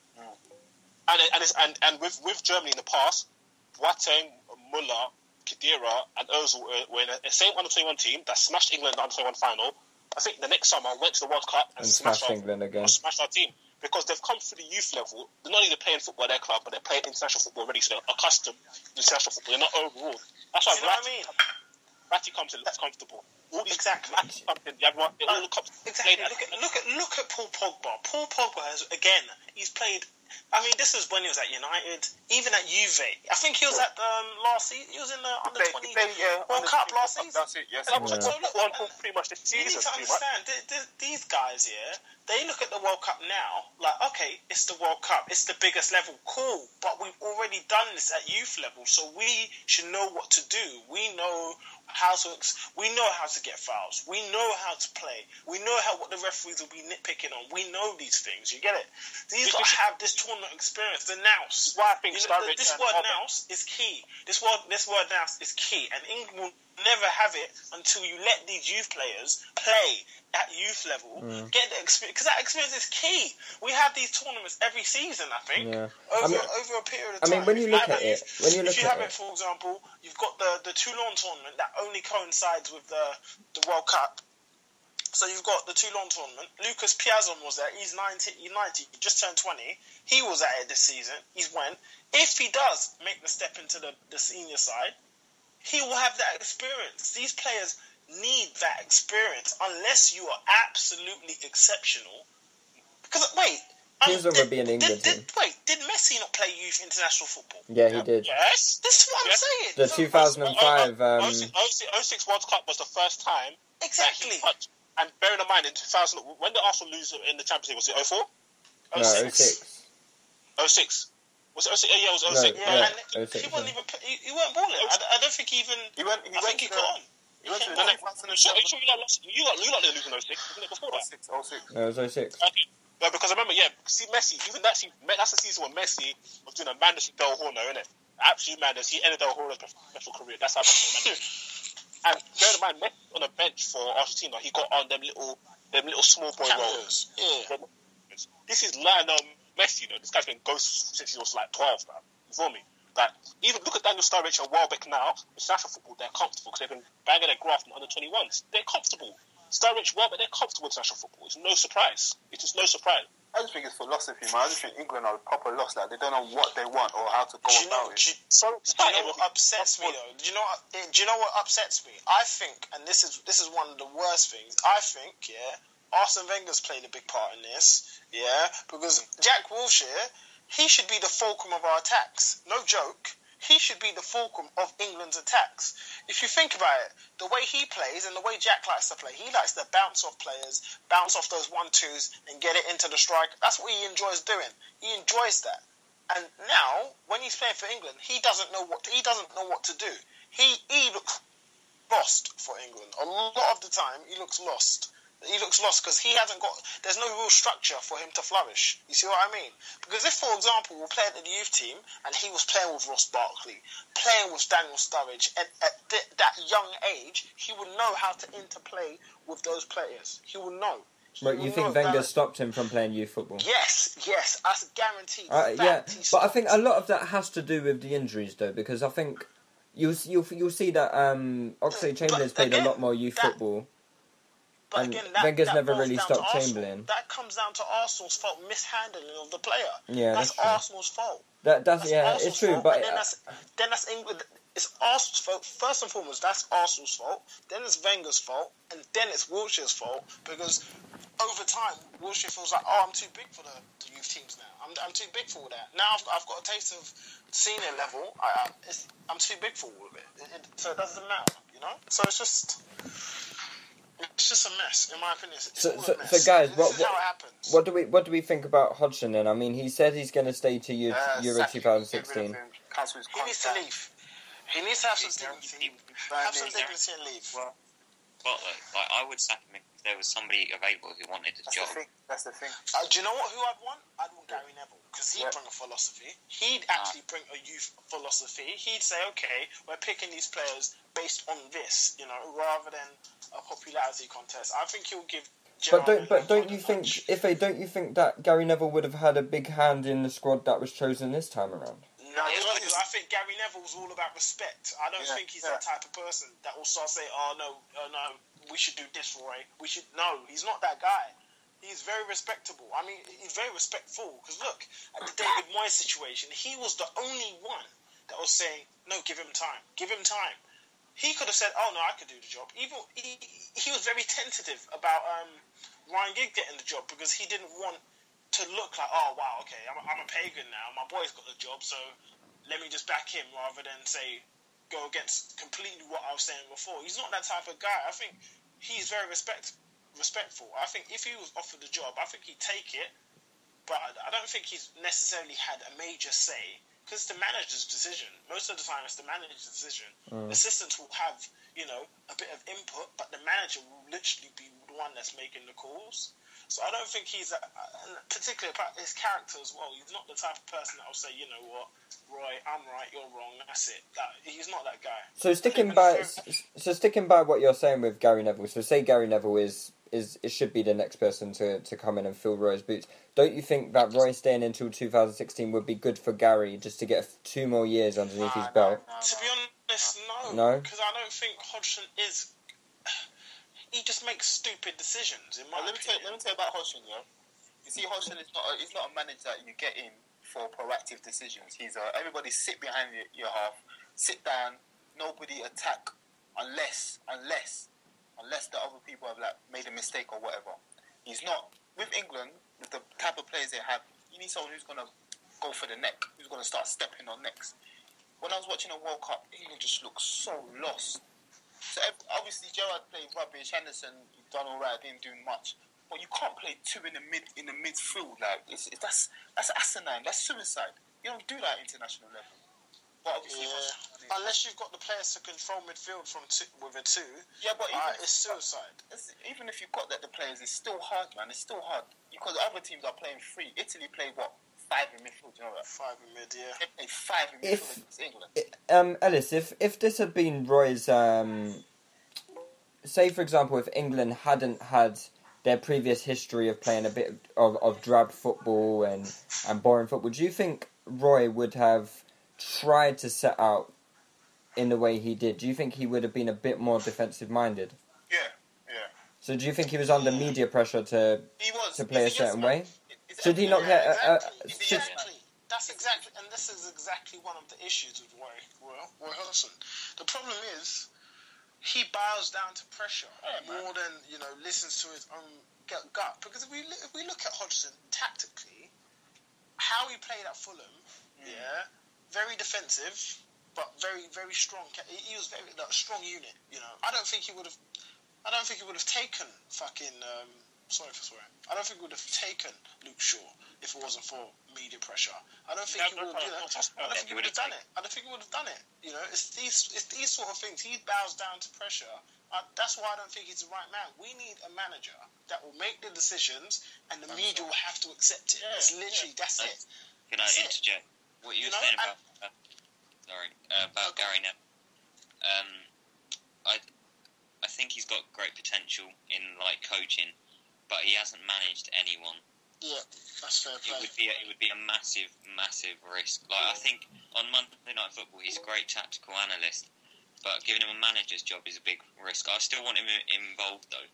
And with Germany in the past, Boateng, Müller, Khedira, and Ozil were in the same under 21 team that smashed England in the under 21 final. I think the next summer went to the World Cup and smashed England again. Smashed our team because they've come through the youth level. They're not only playing football at their club, but they're playing international football already. So they're accustomed to international football. They're not overruled. That's why Verratti comes in less comfortable. All these exactly. They all look exactly. Look at Paul Pogba. Paul Pogba he's played. I mean, this is when he was at United, even at Juve. I think he was at last season. He was in the under 20 World Cup last season. That's it. Yes. So look, pretty much the season. You need to understand these guys here. They look at the World Cup now like, okay, it's the World Cup, it's the biggest level, cool. But we've already done this at youth level, so we should know what to do. We know how to get fouls. We know how to play. We know what the referees will be nitpicking on. We know these things. You get it? These guys have this tournament experience. The nous. Why I think this word nous is key. This word nous is key, and England will never have it until you let these youth players play at youth level, get the experience, because that experience is key. We have these tournaments every season, I think, over a period of time. I mean, when you look at it, for example, you've got the Toulon tournament that only coincides with the World Cup. So you've got the Toulon tournament. Lucas Piazon was there. He's 90. He just turned 20. He was at it this season. He's went. If he does make the step into the senior side, he will have that experience. These players need that experience unless you are absolutely exceptional. Because Here's what would be an England team. Did Messi not play youth international football? Yeah, he did. Yes. This is what I'm saying. The 2005... 06 World Cup was the first time. Exactly. And bearing in mind, in 2000, when did Arsenal lose in the Champions League? Was it 04? No, 06. 06. Was it 06? Yeah, it was 06. Yeah, and 06, he wasn't even. He weren't balling. I don't think he even. He went he got on. He went to the Are you sure you lot lost? You lot didn't lose in 06, wasn't it? Before that. 06. No, it was 06. Okay. No, because I remember, see Messi. Even that's the season when Messi was doing a madness with Del Horno, innit? Absolute madness. He ended Del Horno's professional career. That's how much he managed. And bear in mind, Messi on the bench for Argentina, he got on them little small boy roles. Yeah. This is Lionel Messi, This guy's been ghost since he was like 12, man. You feel me? Like, even look at Daniel Sturridge and Welbeck now. International football, they're comfortable because they've been banging their graft from under 21s. They're comfortable. Sturridge, Welbeck, they're comfortable in international football. It's no surprise. It's just no surprise. I just think it's philosophy, man. I just think England are proper lost. Like, they don't know what they want or how to go about it. Do you know what upsets me, though? Do you know what upsets me? I think, and this is one of the worst things, I think, Arsene Wenger's played a big part in this, because Jack Wilshere, he should be the fulcrum of our attacks. No joke. He should be the fulcrum of England's attacks. If you think about it, the way he plays and the way Jack likes to play, he likes to bounce off players, bounce off those 1-2s and get it into the striker. That's what he enjoys doing. He enjoys that. And now, when he's playing for England, he doesn't know what to do. He looks lost for England. A lot of the time, he looks lost. He looks lost because there's no real structure for him to flourish. You see what I mean? Because if, for example, we're playing at the youth team and he was playing with Ross Barkley, playing with Daniel Sturridge, at that young age, he would know how to interplay with those players. He would know. But you think Wenger stopped him from playing youth football? Yes, that's guaranteed. But I think a lot of that has to do with the injuries, though, because I think you'll see that Oxlade-Chamberlain's played a lot more youth football. But and again, Wenger's never really stopped Chamberlain. That comes down to Arsenal's fault, mishandling of the player. Yeah, that's Arsenal's fault. It's true. But then that's England. It's Arsenal's fault first and foremost. That's Arsenal's fault. Then it's Wenger's fault, and then it's Wilshere's fault because over time Wilshere feels like, I'm too big for the youth teams now. I'm too big for all that. Now I've got a taste of senior level. I'm too big for all of it. So it doesn't matter, So it's just a mess, in my opinion. So guys, this is how it happens. What do we think about Hodgson then? I mean, he said he's going to stay to Euro 2016. He needs to leave. He needs to have some dignity. Have some dignity and leave. Well, I would sack him if there was somebody available who wanted a job. That's the thing. Do you know who I'd want? I'd want Gary Neville because he'd bring a philosophy. He'd actually bring a youth philosophy. He'd say, okay, we're picking these players based on this, rather than a popularity contest. I think he'll give. Don't you think that Gary Neville would have had a big hand in the squad that was chosen this time around? No, I think Gary Neville's all about respect. I don't think he's that type of person that will start saying, no, we should do this, Roy. No, he's not that guy. He's very respectable. I mean, he's very respectful. Because look, at the David Moyes situation, he was the only one that was saying, no, give him time. Give him time. He could have said, no, I could do the job. Even he was very tentative about Ryan Giggs getting the job because he didn't want to look like, wow, okay, I'm a pagan now. My boy's got the job, so let me just back him rather than say go against completely what I was saying before. He's not that type of guy. I think he's very respectful. I think if he was offered the job, I think he'd take it. But I don't think he's necessarily had a major say because it's the manager's decision. Most of the time, it's the manager's decision. Assistants will have, a bit of input, but the manager will literally be the one that's making the calls. So I don't think he's, particularly about his character as well. He's not the type of person that will say, you know what, Roy, I'm right, you're wrong. That's it. He's not that guy. So sticking by what you're saying with Gary Neville. So say Gary Neville it should be the next person to come in and fill Roy's boots. Don't you think that Roy staying until 2016 would be good for Gary just to get 2 more years underneath his belt? To be honest, no. Because I don't think Hodgson is. He just makes stupid decisions. In my opinion. Let me tell you about Hodgson. You see, Hodgson is not a manager that you get in for proactive decisions. He's everybody sit behind your half, sit down, nobody attack unless the other people have made a mistake or whatever. He's not with England with the type of players they have. You need someone who's gonna go for the neck, who's gonna start stepping on necks. When I was watching a World Cup, England just looked so lost. So obviously Gerrard played rubbish. Henderson done all right, didn't do much. But you can't play two in the midfield. Like that's asinine. That's suicide. You don't do that at international level. But obviously, unless you've got the players to control midfield with a two. Yeah, but it's suicide. Even if you've got the players, it's still hard, man. It's still hard because other teams are playing three. Italy played what? 5 in midfield, you know that? 5 in mid, yeah. They played 5 in midfield against England. Ellis, if this had been Roy's, say for example, if England hadn't had their previous history of playing a bit of drab football and boring football, do you think Roy would have tried to set out in the way he did? Do you think he would have been a bit more defensive minded? Yeah. So do you think he was under media pressure to play a certain way? Should he not get Exactly. That's exactly, and this is exactly one of the issues with Roy Hodgson. The problem is he bows down to pressure more than listens to his own gut. Because if we look at Hodgson tactically, how he played at Fulham, very defensive, but very very strong. He was very strong unit. I don't think he would have taken fucking. Sorry for swearing. I don't think he would have taken Luke Shaw if it wasn't for media pressure. I don't think he would have. I don't think he would have done it. I don't think he would have done it. It's these sort of things. He bows down to pressure. That's why I don't think he's the right man. We need a manager that will make the decisions, and the media will have to accept it. It's literally that's it. Can I interject? What you were saying about Gary Neville? I think he's got great potential in coaching, but he hasn't managed anyone. Yeah, that's fair play. It would be a massive risk. I think on Monday Night Football he's a great tactical analyst, but giving him a manager's job is a big risk. I still want him involved though.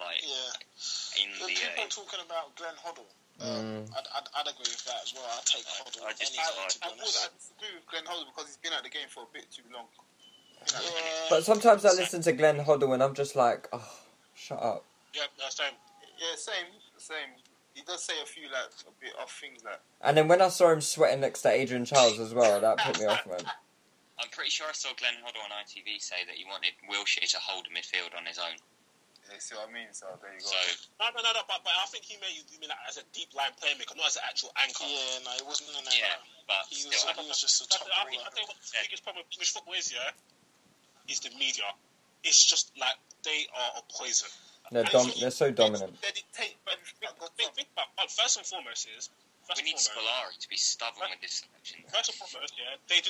People talking about Glenn Hoddle. I'd agree with that as well. I'd take Hoddle. I disagree with Glenn Hoddle because he's been at the game for a bit too long. But sometimes I listen to Glenn Hoddle and I'm just like, oh, shut up. Yeah, same. Yeah, same. He does say a few a bit off things And then when I saw him sweating next to Adrian Charles as well, that put me off, man. I'm pretty sure I saw Glenn Hoddle on ITV say that he wanted Wilshere to hold a midfield on his own. Yeah, see what I mean? So there you go. No, but I think he mean as a deep line playmaker, not as an actual anchor. Yeah, no, it wasn't an anchor. Yeah, but he was just a top. I think what the biggest problem with English football is the media. It's just they are a poison. They're so dominant. They dictate. But think about first and foremost we need Scolari to be stubborn with this selection. First and foremost, they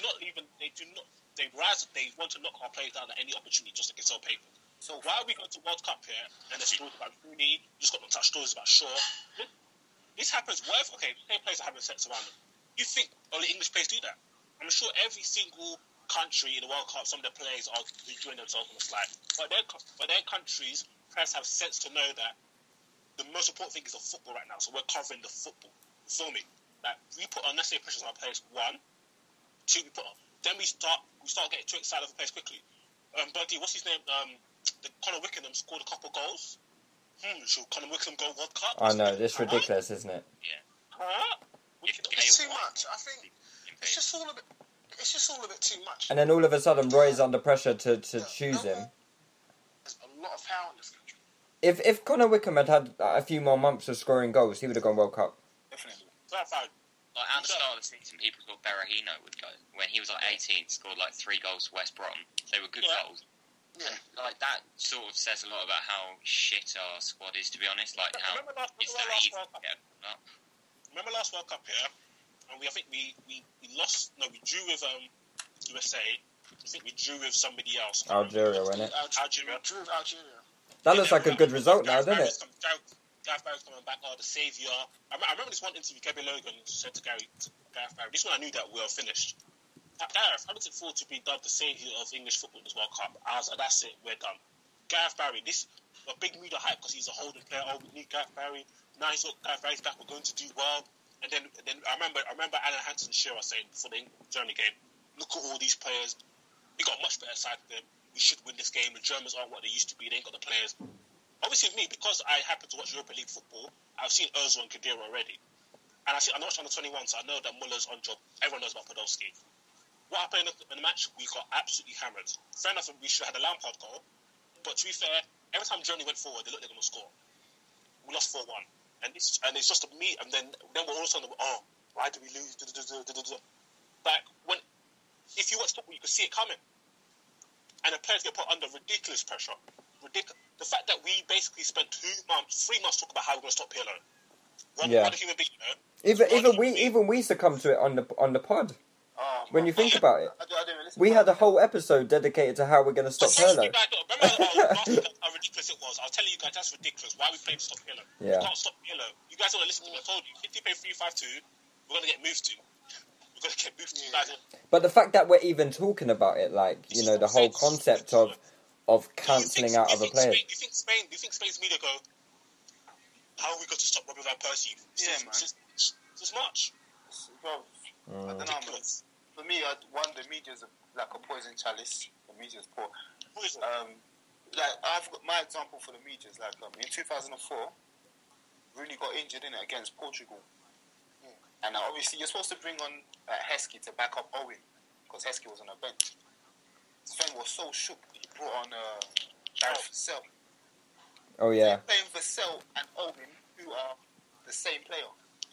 want to knock our players down at any opportunity just to get on paper. So why are we going to World Cup here and there's stories about Rooney, just got to touch stories about Shaw? This happens. Same players are having sets around them. You think only English players do that? I'm sure every single country in the World Cup, some of their players are enjoying themselves on the slide. But their countries, players have sense to know that the most important thing is the football right now. So we're covering the football. Feel me? We put unnecessary pressures on our players. 1, 2, then we start getting too excited over players quickly. Bertie, what's his name? Conor Wickham scored a couple goals. Should Conor Wickham go World Cup? I know, this is ridiculous, isn't it? Yeah. It's too much. I think it's just all a bit too much. And then all of a sudden, Roy's under pressure to choose him. There's a lot of power in this country. If Conor Wickham had a few more months of scoring goals, he would have gone World Cup. Definitely. At the start of the season, people thought Berahino would go. When he was 18, scored 3 goals for West Brom. They were good goals. Yeah. That sort of says a lot about how shit our squad is, to be honest. Remember last World Cup here? And I think we lost. No, we drew with USA. I think we drew with somebody else. Algeria, wasn't it? Algeria. Drew with Algeria. That looks like a good result now, doesn't it? Gareth Barry's coming back, the saviour. I remember this one interview Gary Logan said to Gareth Barry. This one I knew that we were finished. Gareth, how does it feel to be dubbed the saviour of English football in this World Cup? I was like, that's it, we're done. Gareth Barry, this a big media hype because he's a holding player. Oh, we need Gareth Barry. Now he's got Gareth Barry's back. We're going to do well. And then I remember Alan Hansen Shearer saying before the Germany game, look at all these players. We got a much better side than them. We should win this game. The Germans aren't what they used to be. They ain't got the players. Obviously, me, because I happen to watch Europa League football, I've seen Ozil and Khedira already. And I watched under 21, so I know that Muller's on job. Everyone knows about Podolski. what happened in the match? We got absolutely hammered. Fair enough, we should have had a Lampard goal, but to be fair, every time Germany went forward, they looked like they were going to score. We lost 4-1, and it's just a me. And then we're all of a sudden, why did we lose? Like if you watch football, you can see it coming, and the players get put under ridiculous pressure. The fact that we basically spent 3 months talking about how we're going to stop Pirlo. One human being, Even we succumbed to it on the pod. When you think about it, we had a whole episode dedicated to how we're going to stop Pirlo. Remember how ridiculous it was? I was telling you guys that's ridiculous. Why are we playing to stop Pirlo? Yeah. We can't stop Pirlo. You guys don't listen to me. I told you. If you play 3-5-2, we're going to get moved to. We're going to get moved to. You guys. But the fact that we're even talking about it, like the whole concept of cancelling out other players. Do you think Spain's media go, how are we going to stop Robin van Persie? Yeah, man. It's much. I don't know, man. For me, the media's like a poison chalice. The media's poor. Like I've got my example for the media's like in 2004, Rooney got injured in it against Portugal, and obviously you're supposed to bring on Heskey to back up Owen because Heskey was on the bench. Sven was so shook he brought on Gareth Vassell. Oh yeah. So playing Vassell and Owen, who are the same player.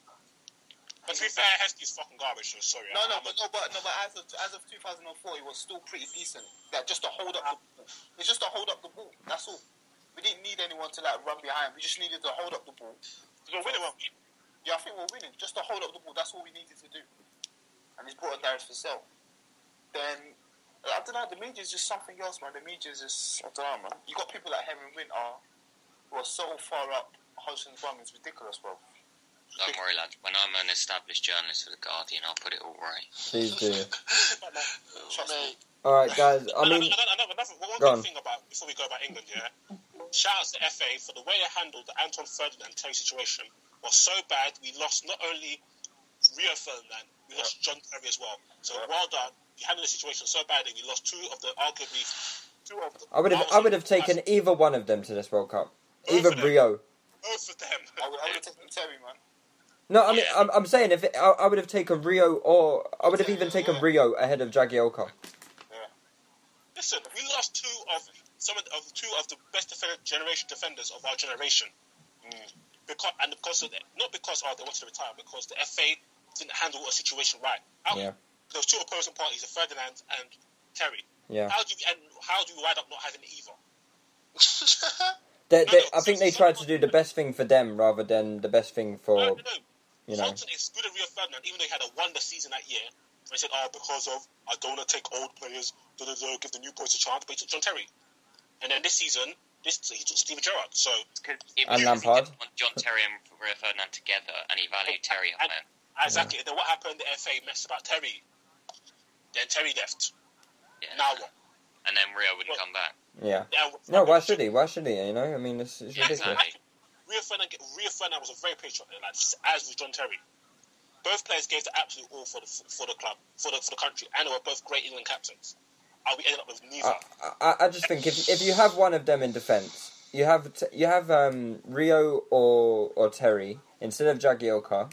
But to be fair, Heskey's fucking garbage. So sorry. But as of 2004, he was still pretty decent. Like just to hold up the ball. It's just to hold up the ball. That's all. We didn't need anyone to like run behind. We just needed to hold up the ball. We're winning, weren't we? Yeah, I think we're winning. Just to hold up the ball. That's all we needed to do. And he's brought on Gareth Vassell. Then I don't know. The media's just something else, man. The media's just I don't know, man. You got people like Henry Winter who are so far up. Hodgson's Bum is ridiculous, bro. Don't worry, lads. When I'm an established journalist for The Guardian, I'll put it all right. Please do. Trust me. Alright, guys, one Go good thing before we go about England, shout out to the FA for the way they handled the Anton Ferdinand and Terry situation. Was so bad, we lost not only Rio Ferdinand, we lost John Terry as well. So well done. You handled the situation so badly, we lost two of the. I would have taken either one of them to this World Cup. Either Rio. Both of them. I would have taken Terry, man. No, I mean, I'm saying I would have taken Rio, or I would have even taken Rio ahead of Jagielka. Yeah. Listen, we lost two of the best defenders of our generation. Because not because they wanted to retire, because the FA didn't handle a situation right. Those two opposing parties, Ferdinand and Terry. Yeah. How do you wind up not having either? I think they tried to do the best thing for them rather than the best thing for. Fulton excluded Rio Ferdinand, even though he had a wonder season that year. They said, because of I don't want to take old players, give the new boys a chance. But he took John Terry, and then this season, he took Steven Gerrard. So and Lampard. John Terry and Rio Ferdinand together, and he valued Terry higher. Exactly. And then what happened? The FA messed about Terry. Then Terry left. Yeah. Now what? And then Rio wouldn't come back. Yeah. No, why should he? Why should he? I mean, it's ridiculous. Exactly. Rio Ferdinand was a very patriotic, as was John Terry. Both players gave the absolute all for the club, for the country, and they were both great England captains. We ended up with neither. I just think if you have one of them in defence, you have Rio or Terry instead of Jagielka.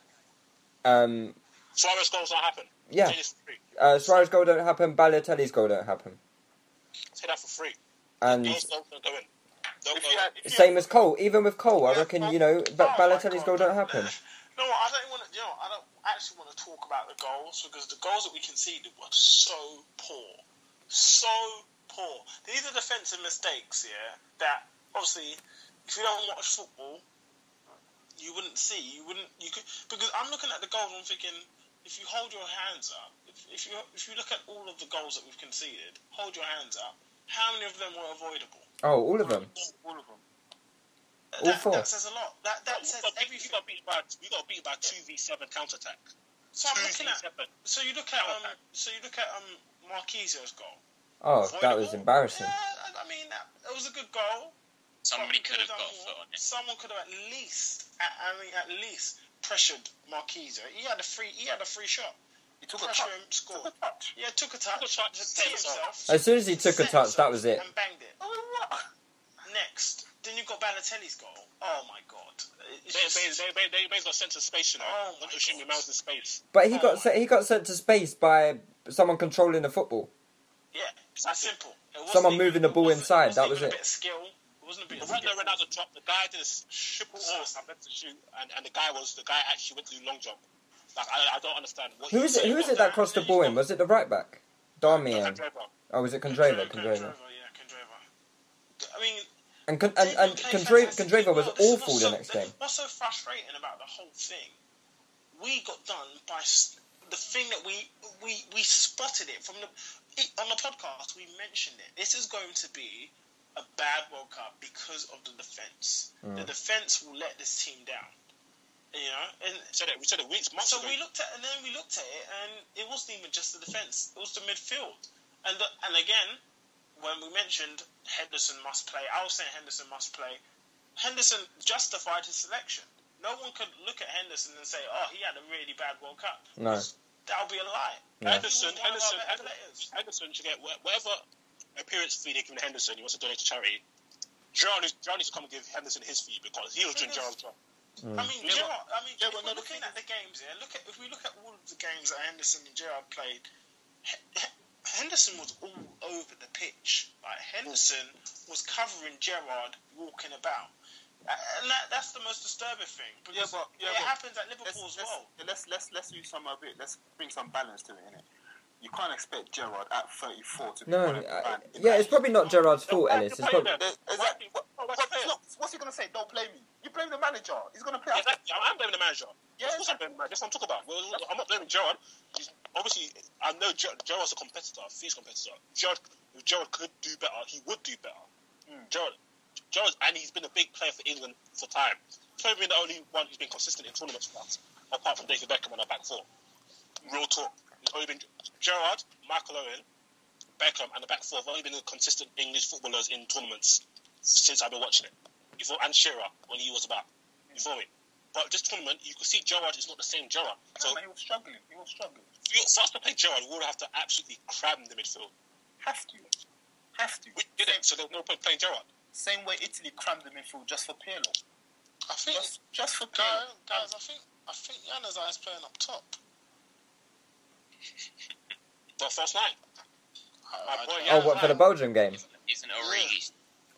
Suarez goals don't happen. Yeah. Suarez goal don't happen. Balotelli's goal don't happen. Say that for free. And those goals don't go in. Same as Cole. Even with Cole, I reckon Balotelli's goal don't happen. No, I don't want to. I don't actually want to talk about the goals because the goals that we conceded were so poor, so poor. These are defensive mistakes, that obviously, if you don't watch football, you wouldn't see. You could, because I'm looking at the goals and I'm thinking, if you hold your hands up, if you look at all of the goals that we've conceded, hold your hands up. How many of them were avoidable? Oh, all of them. All of them. All four. That says a lot. That says everything. We got beat by 2v7 counter attack. So I'm looking at. So you look at Marquisio's goal. Oh, avoidable? that was embarrassing. Yeah, I mean it was a good goal. Somebody could have got a foot on it. Someone could have at least pressured Marquisio. He had a free shot. He took Pressure a touch. him, scored. Took a touch. Yeah, took a touch. Himself. As soon as he took a touch, that was it. And banged it. Next, then you've got Balotelli's goal. Oh my god! They got sent to space, Oh my God. Mouse in space. But he got sent to space by someone controlling the football. Yeah, it's that simple. Someone moving the ball inside. That was it. A bit of skill. It wasn't a bit. The one that ran out the drop, the guy did a triple off. I meant to shoot, and the guy actually went to do long jump. Like I don't understand. Who is it that crossed the ball in? Was it the right back? Darmian. Oh, was it Candreva? Candreva. I mean. And Candreva was awful the next game. What's so frustrating about the whole thing? We got done by the thing that we spotted it on the podcast. We mentioned it. This is going to be a bad World Cup because of the defense. The defense will let this team down. You know, and we said it weeks, months so ago. we looked at it, and it wasn't even just the defense; it was the midfield. And again, when we mentioned Henderson must play, I was saying Henderson must play. Henderson justified his selection. No one could look at Henderson and say, "Oh, he had a really bad World Cup." No, that would be a lie. Yeah. Henderson should get whatever appearance fee they give Henderson. He wants to donate to charity. Gerrard needs to come and give Henderson his fee because he was doing Gerrard's job. I mean, Gerrard. Looking at the games here, if we look at all of the games that Henderson and Gerrard played, Henderson was all over the pitch. Like Henderson was covering Gerrard walking about, and that's the most disturbing thing. Because it happens at Liverpool as well. Let's use some of it. Let's bring some balance to it, innit? You can't expect Gerrard at 34 to be it's probably not Gerrard's fault, Ellis. It's probably... What's he going to say? Don't blame me. You blame the manager. He's going to play. Exactly. I'm blaming the manager. Yeah, of course I'm blaming the manager. That's what I'm talking about. I'm not blaming Gerrard. Obviously, I know Gerrard's a competitor, a fierce competitor. If Gerrard could do better, he would do better. Gerrard, and he's been a big player for England for time. He's probably been the only one who's been consistent in tournaments for us, apart from David Beckham on our back four. Real talk. It's only been Gerrard, Michael Owen, Beckham, and the back four have only been the consistent English footballers in tournaments since I've been watching it. And Shearer, when he was about. You feel me? But this tournament, you can see Gerrard is not the same Gerrard. So he was struggling. For us to play Gerrard, we would have to absolutely cram the midfield. Have to. We did it, so there's no point playing Gerrard. Same way Italy crammed the midfield just for Pirlo. I think just for Pirlo. Guys, I think Januzaj is playing up top. Well, first line. What, for the Belgium game? Isn't Origi?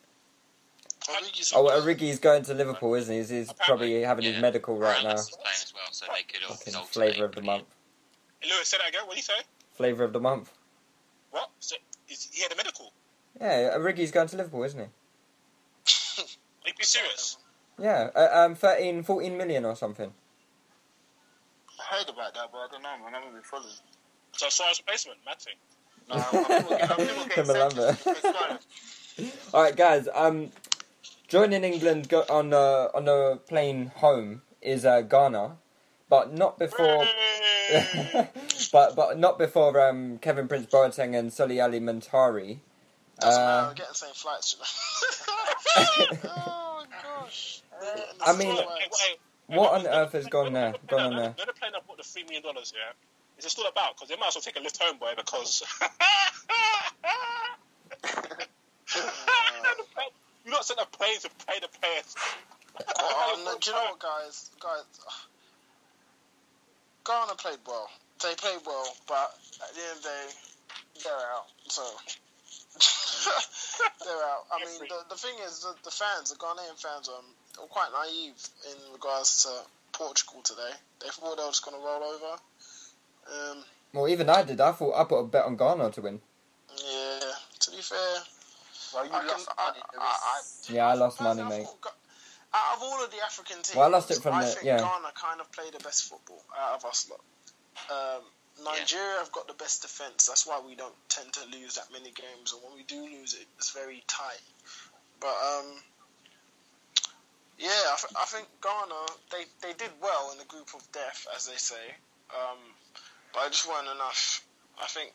Origi's going to Liverpool, isn't he? He's probably having his medical right now. Playing as well, so they could all flavour of the month. Lewis, say that again. What did you say? Flavour of the month. What? So, he had a medical? Yeah, Origi's going to Liverpool, isn't he? Are you serious? Yeah, 14 million or something. I heard about that, but I don't know, man. I haven't been following. So Suarez replacement, mad thing. Alright, guys, joining England on the plane home is Ghana, but not before but not before Kevin Prince Boateng and Solly Ali Muntari. We're getting the same flights. Oh gosh. I mean, what on earth has gone on there? They're playing up what the $3 million, yeah? Is it still about? Because they might as well take a lift home, boy, because... You're not sent a plane to pay the players. Do you know what, guys? Ghana played well. They played well, but at the end of the day, they're out. So... they're out. I mean, the thing is, the fans, the Ghanaian fans, are quite naive in regards to Portugal today. They thought they were just going to roll over. Well, even I did. I thought I put a bet on Ghana to win. Yeah, to be fair. Well, you lost money. I lost money, mate. Out of all of the African teams, I lost it from I think Ghana kind of play the best football out of us lot. Nigeria have got the best defence. That's why we don't tend to lose that many games. And when we do lose it, it's very tight. But, I think Ghana, they did well in the group of death, as they say. But it just weren't enough. I think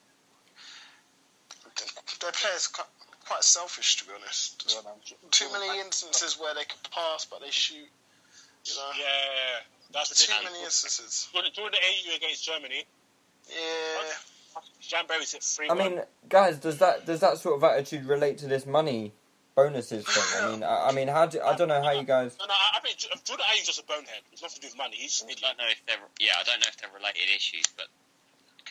their players are quite selfish, to be honest. Too many instances where they could pass, but they shoot. You know? Yeah, that's too many instances. During the AU against Germany. Yeah. Jan Berry's hit 3-1. I mean, guys, does that sort of attitude relate to this money bonuses thing? I mean, I don't know how you guys. No, I mean, Jordan Ayew's just a bonehead. It's nothing to do with money. I don't know if they're related issues, but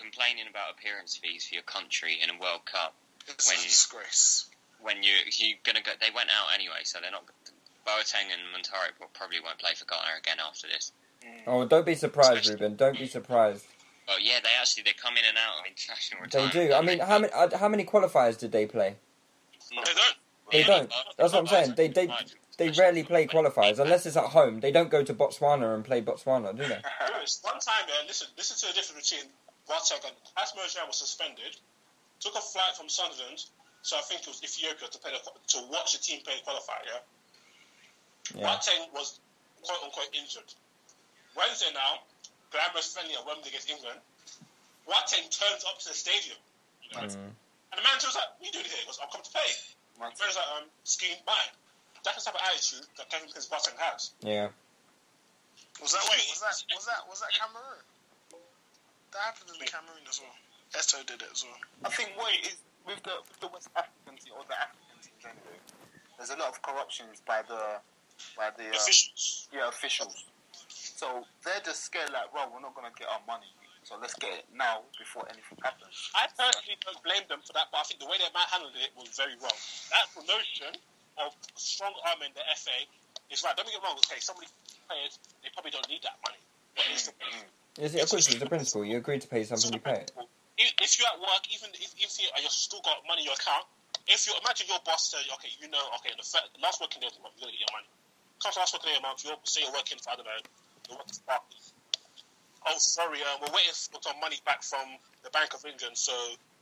complaining about appearance fees for your country in a World Cup It's a disgrace. when you're gonna go. They went out anyway, so they're not. Boateng and Montari probably won't play for Ghana again after this. Oh, don't be surprised, Ruben. Don't be surprised. Well, yeah, they come in and out of international They retirement. do. I mean, how many qualifiers did they play? They don't. That's what I'm saying. They rarely play qualifiers unless it's at home. They don't go to Botswana and play Botswana, do they? One time, listen to the difference between Boateng and Asmojan was suspended, took a flight from Sunderland, so I think it was Ethiopia to watch the team play qualifier. Yeah. Boateng was quote unquote injured. Wednesday now, glamorous friendly at Wembley against England. Boateng turns up to the stadium, and the manager was like, "What are you doing here?" He goes, "I've come to play." The manager's like, "Skiing by." That's the type of attitude that Kevin Prince Boateng has. Yeah. Was that Cameroon? That happened in Cameroon as well. Eto did it as well. I think what it is with the West African team or the African teams anyway, there's a lot of corruptions by the Officials. officials. So they're just scared like, well, we're not gonna get our money, so let's get it now before anything happens. I personally don't blame them for that, but I think the way they handled it was very wrong. That promotion of strong arm in the FA is right. Don't get me wrong. Okay, some of these players, they probably don't need that money. But it's Of course, it's the principle. You agree to pay something, you pay it. If you're at work, even if you've still got money in your account, if you imagine your boss says, okay, the last working day of the month, you're going to get your money. Comes last working day of the month, you're working for, I don't know, you're working for Barclays. Oh, sorry, we're waiting for some money back from the Bank of England, so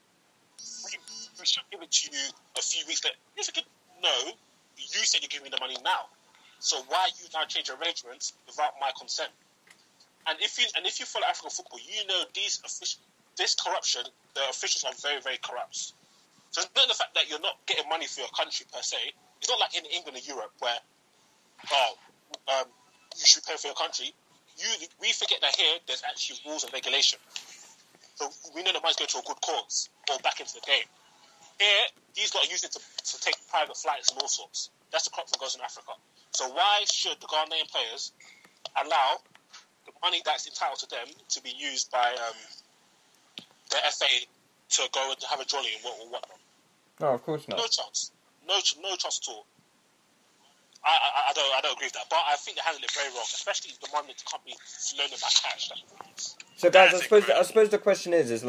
we should give it to you a few weeks later. No, you said you're giving me the money now. So why you now change arrangements without my consent? And if you follow African football, you know this corruption, the officials are very, very corrupt. So it's not the fact that you're not getting money for your country per se. It's not like in England and Europe where, you should pay for your country. We forget that here there's actually rules and regulation. So we know the money's going to a good cause or back into the game. Here, these lot are using it to take private flights and all sorts. That's the corruption that goes in Africa. So why should the Ghanaian players allow the money that's entitled to them to be used by the FA to go and have a jolly and whatnot? No, of course not. No chance. No chance at all. I don't agree with that. But I think they handled it very wrong, especially the money that can't be loaned by cash. That's what it is. So, guys, I suppose the question is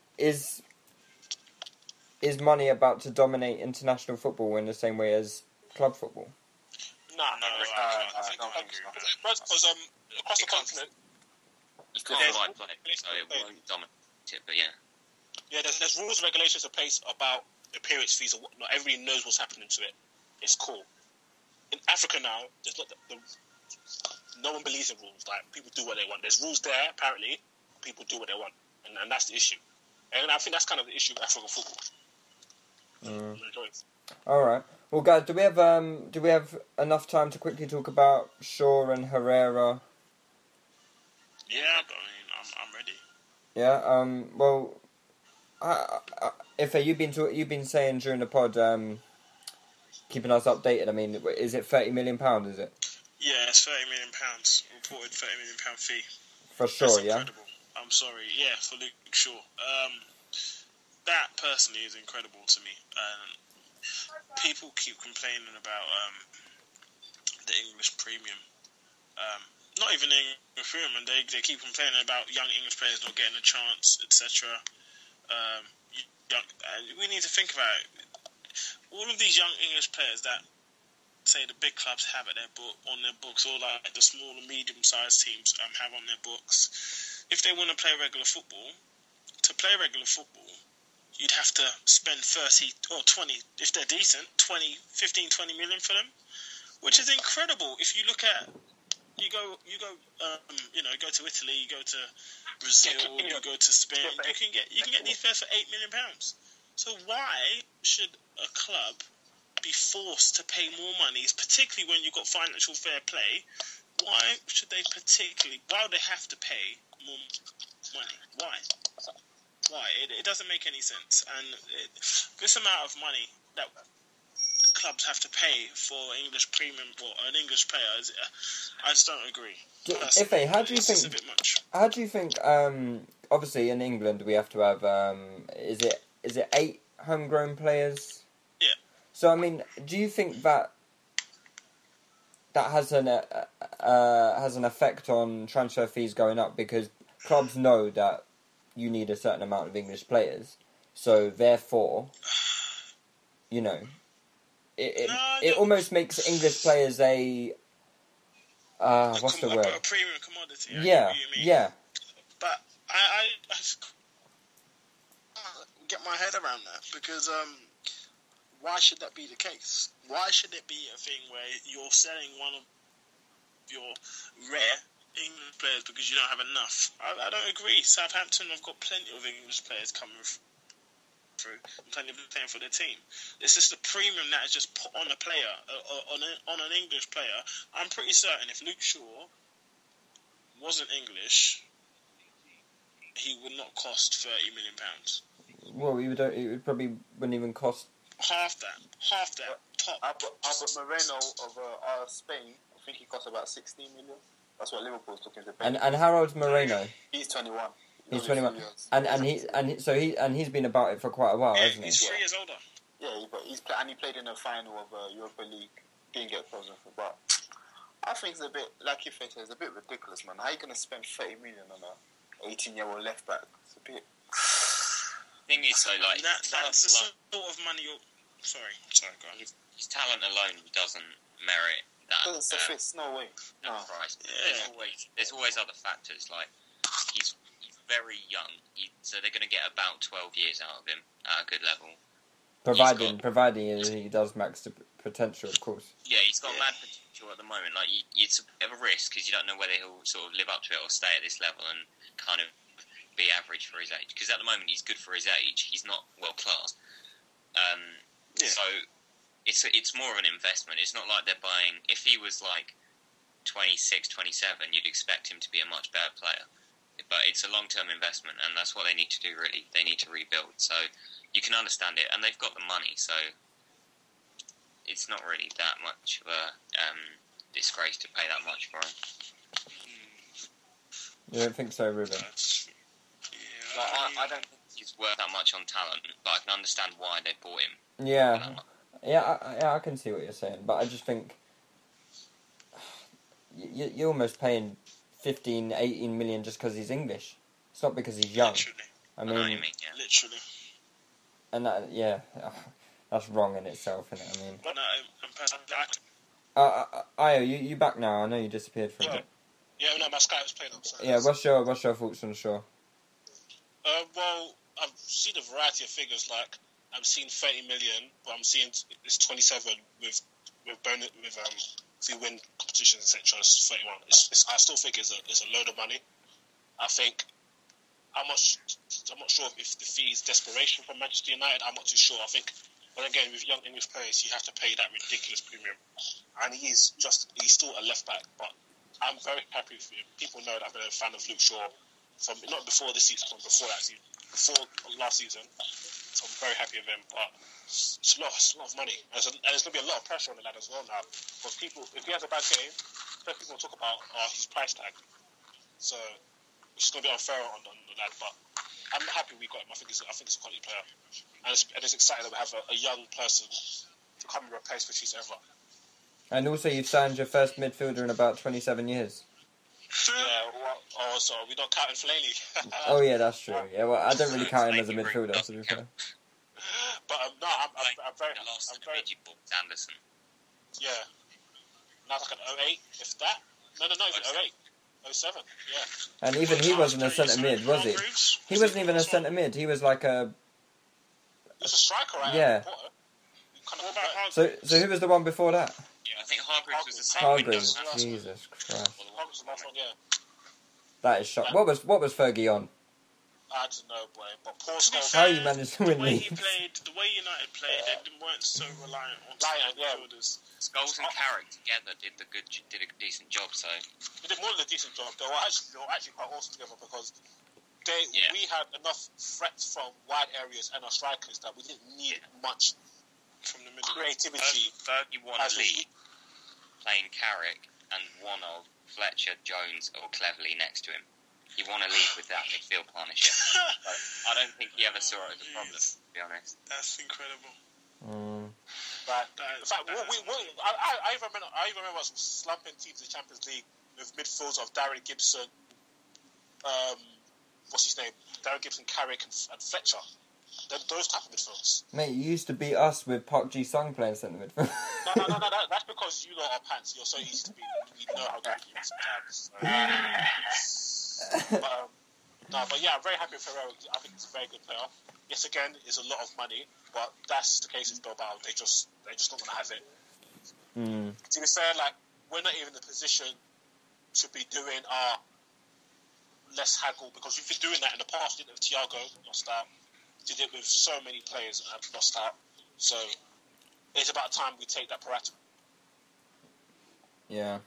money about to dominate international football in the same way as club football? No, I don't think so. Because across the continent, It's got the right play, so it won't dominate it, but yeah. Yeah, there's rules and regulations in place about appearance fees and whatnot. Everybody knows what's happening to it. It's cool. In Africa now, there's not no one believes in rules. Like, people do what they want. There's rules there, apparently. People do what they want. And that's the issue. And I think that's kind of the issue with African football. All right. Well, guys, do we have enough time to quickly talk about Shaw and Herrera? Yeah, but I mean, I'm ready. Yeah. Well, Ife, you've been saying during the pod, keeping us updated. I mean, is it £30 million? Is it? Yeah, it's £30 million. Reported £30 million fee. For sure, That's yeah. incredible. I'm sorry. Yeah, for Luke Shaw. That personally is incredible to me. People keep complaining about the English premium. Not even the English premium, and they keep complaining about young English players not getting a chance, etc. We need to think about it. All of these young English players that say the big clubs have on their books, or like the small and medium-sized teams have on their books. If they want to play regular football, you'd have to spend 30 or 20, if they're decent, 15, 20 million for them, which is incredible. If you look at, you go to Italy, you go to Brazil, you go to Spain, you can get these players for £8 million. So why should a club be forced to pay more money, particularly when you've got financial fair play? Why would they have to pay more money? Why? It doesn't make any sense. And this amount of money that clubs have to pay for English premium or an English player, I just don't agree. Ife, how do you think? It's a bit much. How do you think obviously in England we have to have is it 8 homegrown players? Yeah. So I mean, do you think that has an effect on transfer fees going up, because clubs know that you need a certain amount of English players, so therefore, you know, it almost makes English players a what's the word? A premium commodity. Yeah. But I get my head around that, because why should that be the case? Why should it be a thing where you're selling one of your rare English players because you don't have enough? I don't agree. Southampton have got plenty of English players coming through, and plenty of them playing for their team. It's just the premium that is just put on a player, on an English player. I'm pretty certain if Luke Shaw wasn't English, he would not cost £30 million. Well, it probably wouldn't even cost half that. Top. Albert Moreno of Spain, I think he cost about 16 million. That's what Liverpool's looking to pay. And how old's Moreno? He's 21. He's 21, and he's been about it for quite a while, hasn't he? He's 3 years older. Yeah, but he played in the final of Europa League. Didn't get chosen for, but I think it's a bit, like you said, it's a bit ridiculous, man. How are you going to spend 30 million on a 18-year-old left back? It's a bit. Thing is, so like that's the sort of money you're. Sorry, go on. His talent alone doesn't merit that. Doesn't suffice, no way. No. Price. Yeah. There's always other factors, like he's very young, so they're going to get about 12 years out of him at a good level. Providing he does max the potential, of course. Yeah, he's got mad potential at the moment. Like it's a bit of a risk because you don't know whether he'll sort of live up to it or stay at this level and kind of be average for his age. Because at the moment he's good for his age. He's not world class. So it's more of an investment. It's not like they're buying. If he was like 26, 27, you'd expect him to be a much better player. But it's a long-term investment, and that's what they need to do, really. They need to rebuild. So you can understand it, and they've got the money, so it's not really that much of a disgrace to pay that much for him. You don't think so, Ruben? I don't think he's worth that much on talent, but I can understand why they bought him. Yeah, I can see what you're saying, but I just think you're almost paying 15, 18 million just because he's English. It's not because he's young. Literally. I mean, know what you mean, yeah. Literally. And that's wrong in itself, isn't it? I mean, But no, I'm personally. Ayo, you back now? I know you disappeared for a bit. Yeah, no, my Sky was playing up. So Yeah, what's your thoughts on Shaw? Well, I've seen a variety of figures. Like I'm seeing 30 million, but I'm seeing it's 27 with bonus if you win competitions, etc. It's 31. I still think it's a load of money. I think I'm not sure if the fee is desperation from Manchester United. I'm not too sure. I think, but again, with young English players, you have to pay that ridiculous premium, and he's still a left back. But I'm very happy with him. People know that I've been a fan of Luke Shaw from not before this season, from before that season, before last season. So I'm very happy with him. But it's a lot of money, and there's going to be a lot of pressure on the lad as well now. Because people, if he has a bad game, people will talk about his price tag. So which is going to be unfair on the lad. But I'm happy we got him. I think it's a quality player, and it's exciting that we have a young person to come and replace Patrice Evra. And also, you've signed your first midfielder in about 27 years. Yeah, so we don't count Fellaini. Oh yeah, that's true. Yeah, well, I don't really count him as a midfielder, to be fair. But no, I'm very. You bought Anderson. Yeah, now it's like an 08, if that. No, it's 08. 07, yeah. And even he wasn't a centre mid, was he? He wasn't even a centre mid. He was like a. He's a striker, right? Yeah. So who was the one before that? Yeah, I think Hargreaves was the same. Hargreaves, Jesus Christ. Hargreaves was the last one, yeah. That is shocking. What was Fergie on? I don't know, boy. But Paul Scholes. How you managed to win the way United played, they weren't so reliant on midfielders. Scholes and Carrick together did a decent job. So they did more than a decent job. They were actually quite awesome together because we had enough threats from wide areas and our strikers that we didn't need much from the middle creativity. Fergie won a league playing Carrick and one of Fletcher, Jones, or Cleverley next to him. you want to leave with that midfield partnership. I don't think he ever saw it as a problem, to be honest. That's incredible. Right. In fact, I even remember us slumping teams in the Champions League with midfields of Darren Gibson, what's his name? Darren Gibson, Carrick, and Fletcher. Those type of midfields. Mate, you used to beat us with Park Ji-sung playing centre midfield. No, that's because you lot are pants. You're so easy to beat. You know how to beat you sometimes. But yeah, I'm very happy with Ferreira. I think he's a very good player. Yes, again, it's a lot of money, but that's the case with Bilbao. They're just not going to have it. To be fair, like, we're not even in a position to be doing less haggle, because we've been doing that in the past. Did it with Thiago, lost out. Did it with so many players and have lost out. So it's about time we take that proactive. Yeah.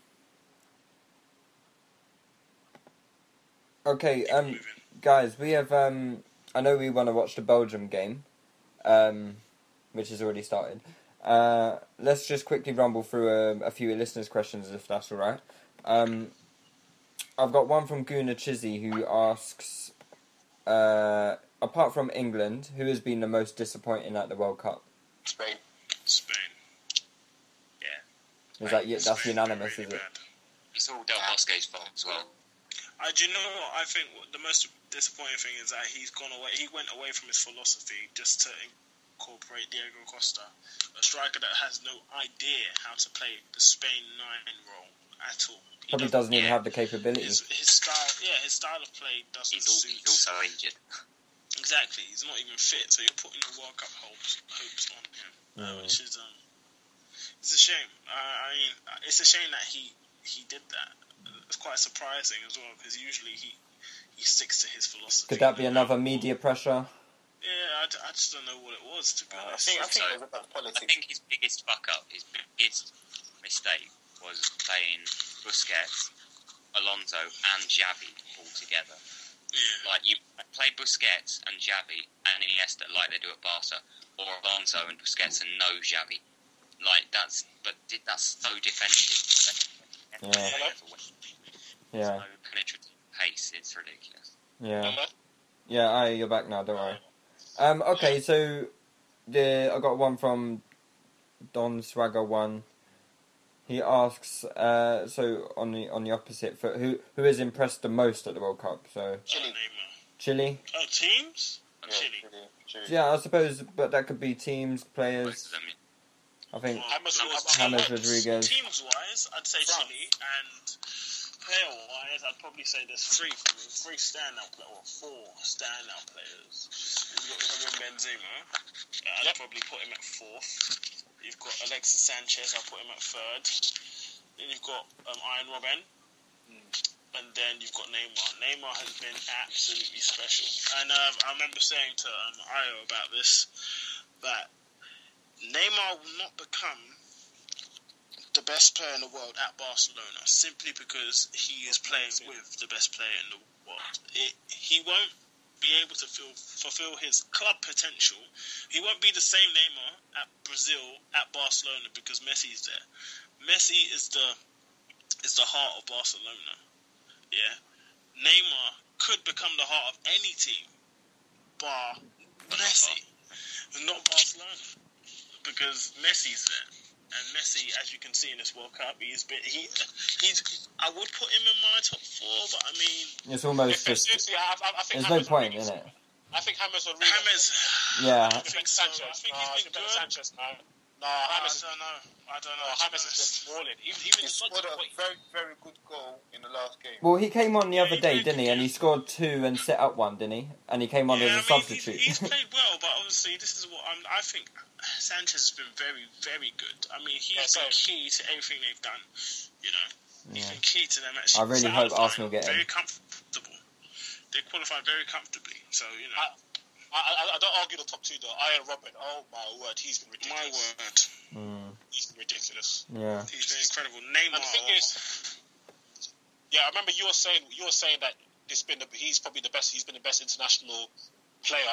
Okay, guys, we have, I know we want to watch the Belgium game, which has already started. Let's just quickly rumble through a few listeners' questions, if that's alright. I've got one from Guna Chizzy, who asks, apart from England, who has been the most disappointing at the World Cup? Spain. Yeah. Is that that's unanimous, really is it? bad. It's all Del Bosque's fault as well. Do you know what? I think the most disappointing thing is that he's gone away. He went away from his philosophy just to incorporate Diego Costa, a striker that has no idea how to play the Spain 9 role at all. Probably doesn't even have the capability. His style of play doesn't suit. He's also injured. Exactly, he's not even fit. So you're putting your World Cup hopes on him, which is it's a shame. I mean, it's a shame that he did that. It's quite surprising as well, because usually he sticks to his philosophy. Could that be another media pressure? Yeah, I just don't know what it was, to be honest. I think it was about politics. I think his biggest fuck up, his biggest mistake was playing Busquets, Alonso and Xavi all together. Yeah. Like, you play Busquets and Xavi and Iniesta like they do at Barca, or Alonso and Busquets and no Xavi. Like, that's so defensive. Yeah. No penetrative pace, it's ridiculous. Yeah, you're back now, don't worry. Okay, so I got one from Don Swagger 1. He asks, so on the opposite foot, who has impressed the most at the World Cup? So Chile. Oh, teams? Chile. Yeah, I suppose, but that could be teams, players. Most of them, I think James Rodriguez. Teams-wise, I'd say Chile, and player-wise, I'd probably say there's three standout players, or 4 standout players. You've got Karim Benzema. I'd probably put him at 4th. You've got Alexis Sanchez. I'll put him at 3rd. Then you've got Iron Robben. And then you've got Neymar. Neymar has been absolutely special. And I remember saying to Ayo about this, that Neymar will not become the best player in the world at Barcelona simply because he is playing with the best player in the world. He won't be able to fulfill his club potential. He won't be the same Neymar at Brazil, at Barcelona, because Messi's there. Messi is the heart of Barcelona. Yeah, Neymar could become the heart of any team, bar Messi, not Barcelona, because Messi's there. And Messi, as you can see in this World Cup, he's. I would put him in my top 4, but I mean, it's almost just. I think there's no point in it. I think James Rodriguez. Yeah. I think Sanchez. I think he's been good. Sanchez, no. I don't know. James has been balling. Even he scored a very, very good goal in the last game. Well, he came on the other day, didn't he? And he scored 2 and set up 1, didn't he? And he came on as a substitute. He's played well, but obviously this is what I think. Sanchez has been very, very good. I mean, he's been key to everything they've done. You know, he's been key to them actually. I really hope Arsenal get him. Very comfortable. They qualified very comfortably. So you know. I don't argue the top 2 though. Iron Robben, oh my word, he's been ridiculous. My word. He's been ridiculous. Yeah. He's been incredible. Neymar. And the thing is, I remember you were saying that he's probably the best. He's been the best international player.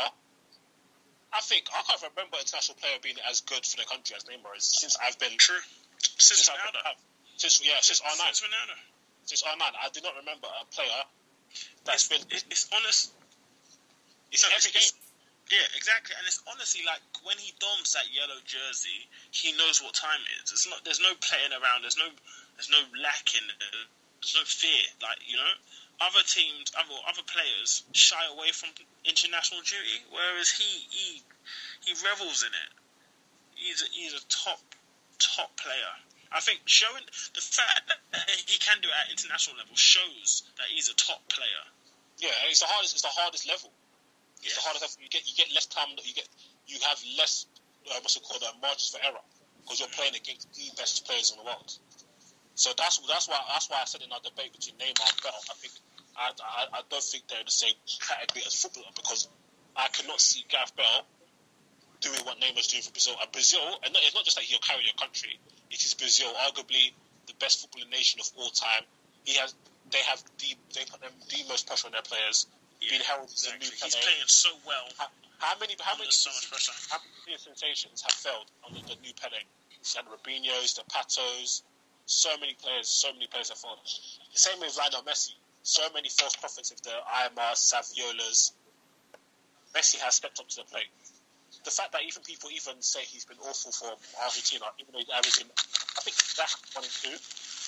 I can't remember an international player being as good for the country as Neymar is since I've been. True. Since Ronaldo. Since R9. Since Ronaldo. Since R9, I do not remember a player It's honest. It's every game. Yeah, exactly, and it's honestly like when he dons that yellow jersey, he knows what time it is. It's not. There's no playing around. There's no lacking. There's no fear. Like, you know, other teams, other players shy away from international duty, whereas he revels in it. He's a top player. I think showing the fact that he can do it at international level shows that he's a top player. Yeah, it's the hardest. It's the hardest level. It's the hardest level. You get less time. You have less margins for error because you're playing against the best players in the world. So that's why I said in our debate between Neymar and Bell, I think I don't think they're in the same category as footballer because I cannot see Gareth Bale doing what Neymar's doing for Brazil. Brazil, and it's not just that he'll carry your country. It is Brazil, arguably the best footballing nation of all time. They put the most pressure on their players. Being heralded as a new player. He's playing so well. How many so much pressure. How many sensations have failed under the new Pele? The Robinhos, the Patos, so many players have failed. The same with Lionel Messi. So many false prophets of the Aymar, Saviolas. Messi has stepped up to the plate. The fact that even people say he's been awful for Argentina, even though he's averaging, I think that's 1 and 2.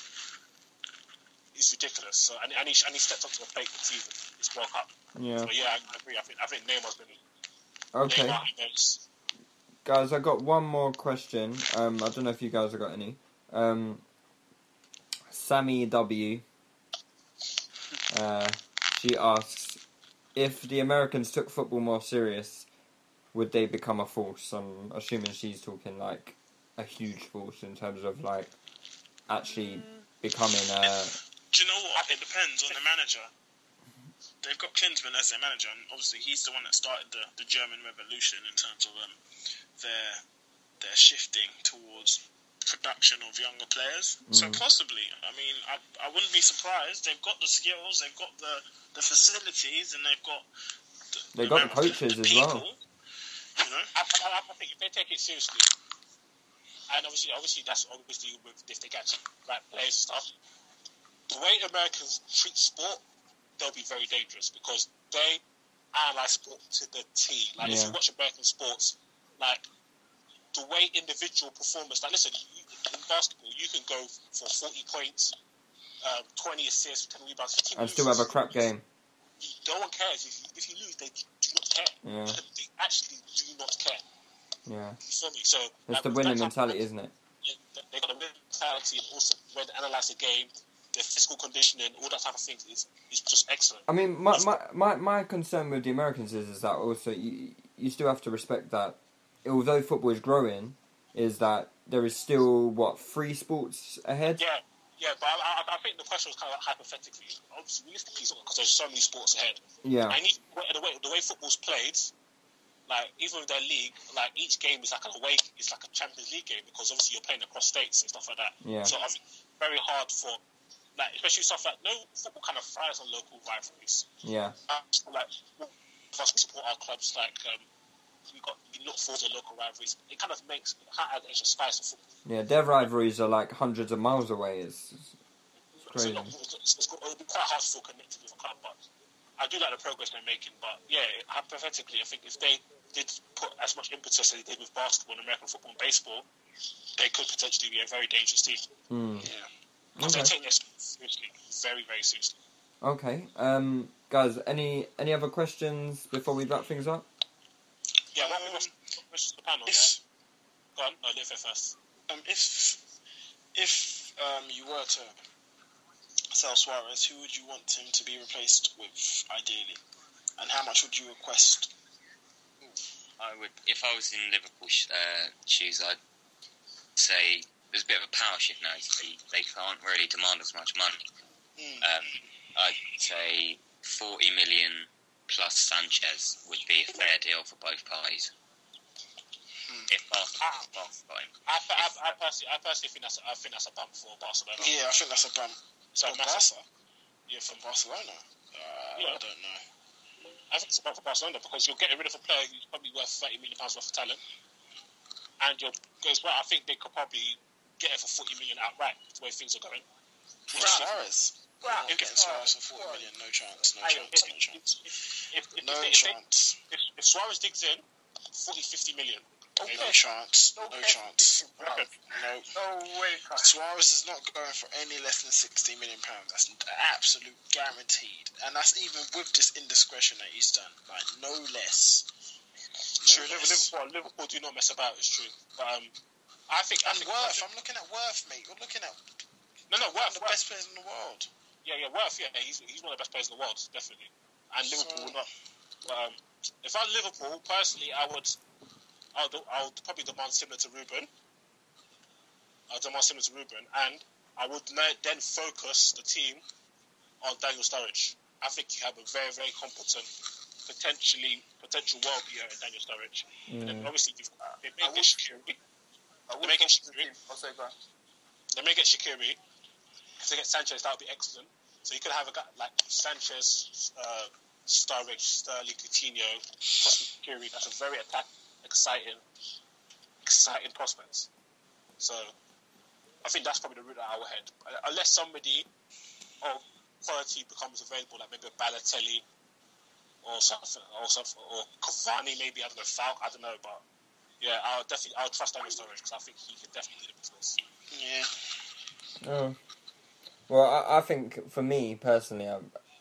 It's ridiculous. So, and he stepped up to the plate this season. It's World Cup. Yeah. So yeah, I agree. I think Neymar's been. Okay. Guys, I got one more question. I don't know if you guys have got any. Sammy W. She asks, if the Americans took football more serious, would they become a force? I'm assuming she's talking like a huge force in terms of like actually becoming a... Do you know what? It depends on the manager. They've got Klinsmann as their manager, and obviously he's the one that started the German Revolution in terms of their shifting towards production of younger players. So possibly, I mean, I wouldn't be surprised. They've got the skills, they've got the facilities, and they've got the coaches as well. You know, I think if they take it seriously, and obviously that's obviously with if they get right players and stuff. The way Americans treat sport, they'll be very dangerous because they analyze sport to the T. Like if you watch American sports, like the way individual performance. Like listen, in basketball, you can go for 40 points, 20 assists, 10 rebounds, 15 and still have a crap game. No one cares if you lose. They do not care. Yeah. They actually do not care. Yeah. You feel me? So it's the winning mentality, isn't it? Yeah, they got a winning mentality, and also when they analyze the game. Their physical conditioning, all that type of things is just excellent. I mean, my concern with the Americans is that also you still have to respect that, although football is growing, is that there is still, 3 sports ahead? Yeah, but I think the question was kind of hypothetically. Obviously, realistically, because there's so many sports ahead. Yeah. And the way football's played, like, even with their league, like, each game is like an away, it's like a Champions League game, because obviously you're playing across states and stuff like that. Yeah. So, very hard for... Like, especially stuff like football kind of thrives on local rivalries. Yeah. Like, for us, we support our clubs. Like, we look forward to local rivalries. It kind of makes extra spice of football. Yeah, their rivalries are like hundreds of miles away. It's crazy. So, it'll be quite hard to feel connected with a club, but I do like the progress they're making. But yeah, hypothetically, I think if they did put as much impetus as they did with basketball and American football and baseball, they could potentially be a very dangerous team. Yeah. Because they take this seriously, very, very seriously. Okay. Guys, any other questions before we wrap things up? Yeah, questions to the panel, yeah? Go on, no, Liv first. If you were to sell Suarez, who would you want him to be replaced with, ideally? And how much would you request? I would, if I was in Liverpool shoes, I'd say... There's a bit of a power shift now. They can't really demand as much money. I'd say 40 million plus Sanchez would be a fair deal for both parties. If Barcelona got him. I personally think that's a bump for Barcelona. Yeah, I think that's a bump. So Barca? Yeah, from Barcelona. I don't know. I think it's a bump for Barcelona because you're getting rid of a player who's probably worth £30 million worth of talent, and I think they could probably get it for 40 million outright the way things are going. Suarez. Not getting Suarez for 40 million. No chance. No chance. If Suarez digs in, 40-50 million. Okay. No chance. No chance. No way. Suarez is not going for any less than £60 million. That's absolute guaranteed, and that's even with this indiscretion that he's done. Like no less. True. Liverpool do not mess about. It's true. But I think Worth. I'm looking at Worth, mate. You're looking at Worth, the best players in the world. Yeah, Worth. Yeah, he's one of the best players in the world, definitely. And Liverpool will not. But, if I'm Liverpool, personally, I would probably demand similar to Ruben. And I would then focus the team on Daniel Sturridge. I think you have a very, very competent, potential world beater in Daniel Sturridge. And then obviously they may get Shaqiri. They may get Shaqiri. If they get Sanchez, that would be excellent. So you could have a guy like Sanchez, Sturridge, Sterling, Coutinho, Shaqiri. That's a very exciting prospects. So I think that's probably the route that I would head. Unless somebody of quality becomes available, like maybe a Balotelli or something, or Cavani, maybe, I don't know, but yeah, I'll trust Daniel Sturridge because I think he can definitely do the business. Yeah. Oh. Well, I think for me personally,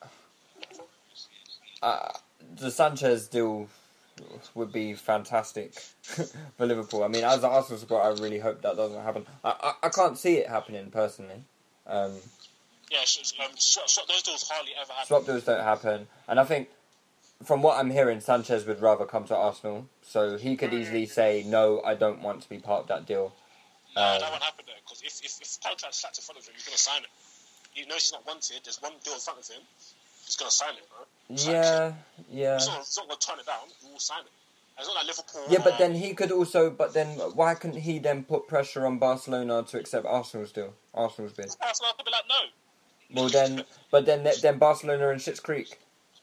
the Sanchez deal would be fantastic for Liverpool. I mean, as an Arsenal supporter, I really hope that doesn't happen. I can't see it happening personally. Those deals hardly ever happen. Swap deals don't happen, and I think from what I'm hearing, Sanchez would rather come to Arsenal, so he could easily say, "No, I don't want to be part of that deal." No, that won't happen there because if contract's slapped in front of him, he's going to sign it. He knows he's not wanted. There's one deal in front of him. He's going to sign it, bro. He's not going to turn it down. He will sign it. It's not like Liverpool. Yeah, but then he could also. But then, why couldn't he then put pressure on Barcelona to accept Arsenal's deal? Arsenal's bid. Arsenal could be like, no. Well, then Barcelona are in Schitt's Creek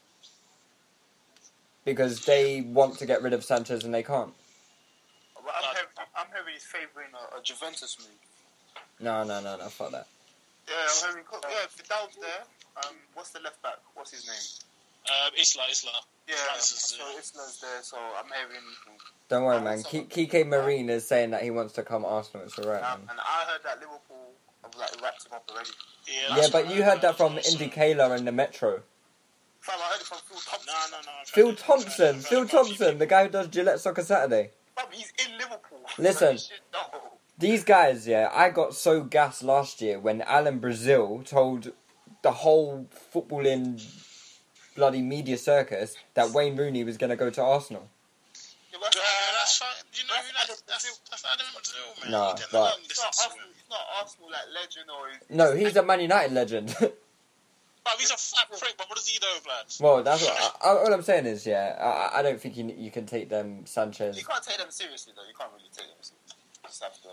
because they want to get rid of Sanchez and they can't. Well, I'm heavy he's favouring a Juventus move. No, fuck that. Yeah, I'm heavy. Yeah, Vidal's there. What's the left back? What's his name? Isla. Yeah, so Isla's there, so I'm having... Don't worry, man. Kike Marine is saying that he wants to come Arsenal. It's alright, man. And I heard that Liverpool have wrapped him up already. Yeah, but you heard that from Indy Kayla and the Metro. Fam, I heard it from Phil Thompson. No. Phil Thompson, the guy who does Gillette Soccer Saturday. Fam, he's in Liverpool. Listen, these guys, I got so gassed last year when Alan Brazil told the whole footballing bloody media circus that Wayne Rooney was going to go to Arsenal. That's fine. You know, that's Adam Brazil, man. No, He's not Arsenal like legend or... No, he's a Man United legend. He's a fat prick, but what does he know, lads? Well, that's what... all I'm saying is, I don't think you can take them Sanchez... You can't take them seriously, though. You can't really take them seriously. You just have to...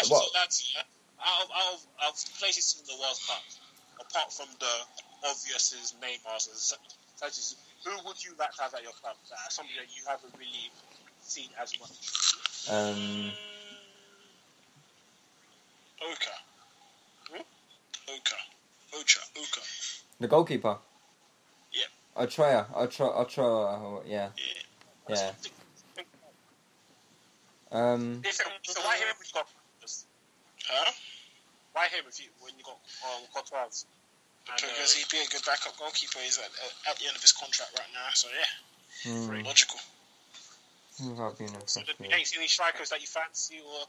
Out of places in the World Cup, apart from the obvious Neymar and Sanchez, who would you like to have at your club? Somebody that you haven't really seen as much. Oka. The goalkeeper? Yeah. Ochoa, yeah. Yeah. So why him if you got... Huh? Why him if you, when you got Courtois? Because he'd be a good backup goalkeeper. He's at the end of his contract right now, so yeah. Very logical. So you ain't seen any strikers that you fancy, or...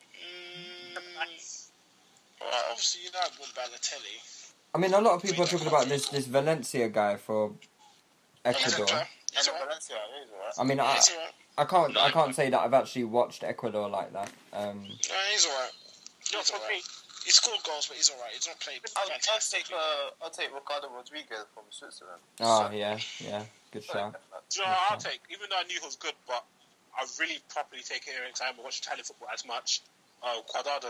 Well, obviously you know I want Balotelli. I mean, a lot of people are talking about this Valencia guy for Ecuador. I mean, I can't say that I've actually watched Ecuador like that. No, he's alright. He's alright. He scored goals, but he's alright. He's not played fantastic. I'll take Ricardo Rodriguez from Switzerland. Oh, yeah. Good shout. I'll take, even though I knew he was good, but I really properly take care of time and watch Italian football as much. Quadrado.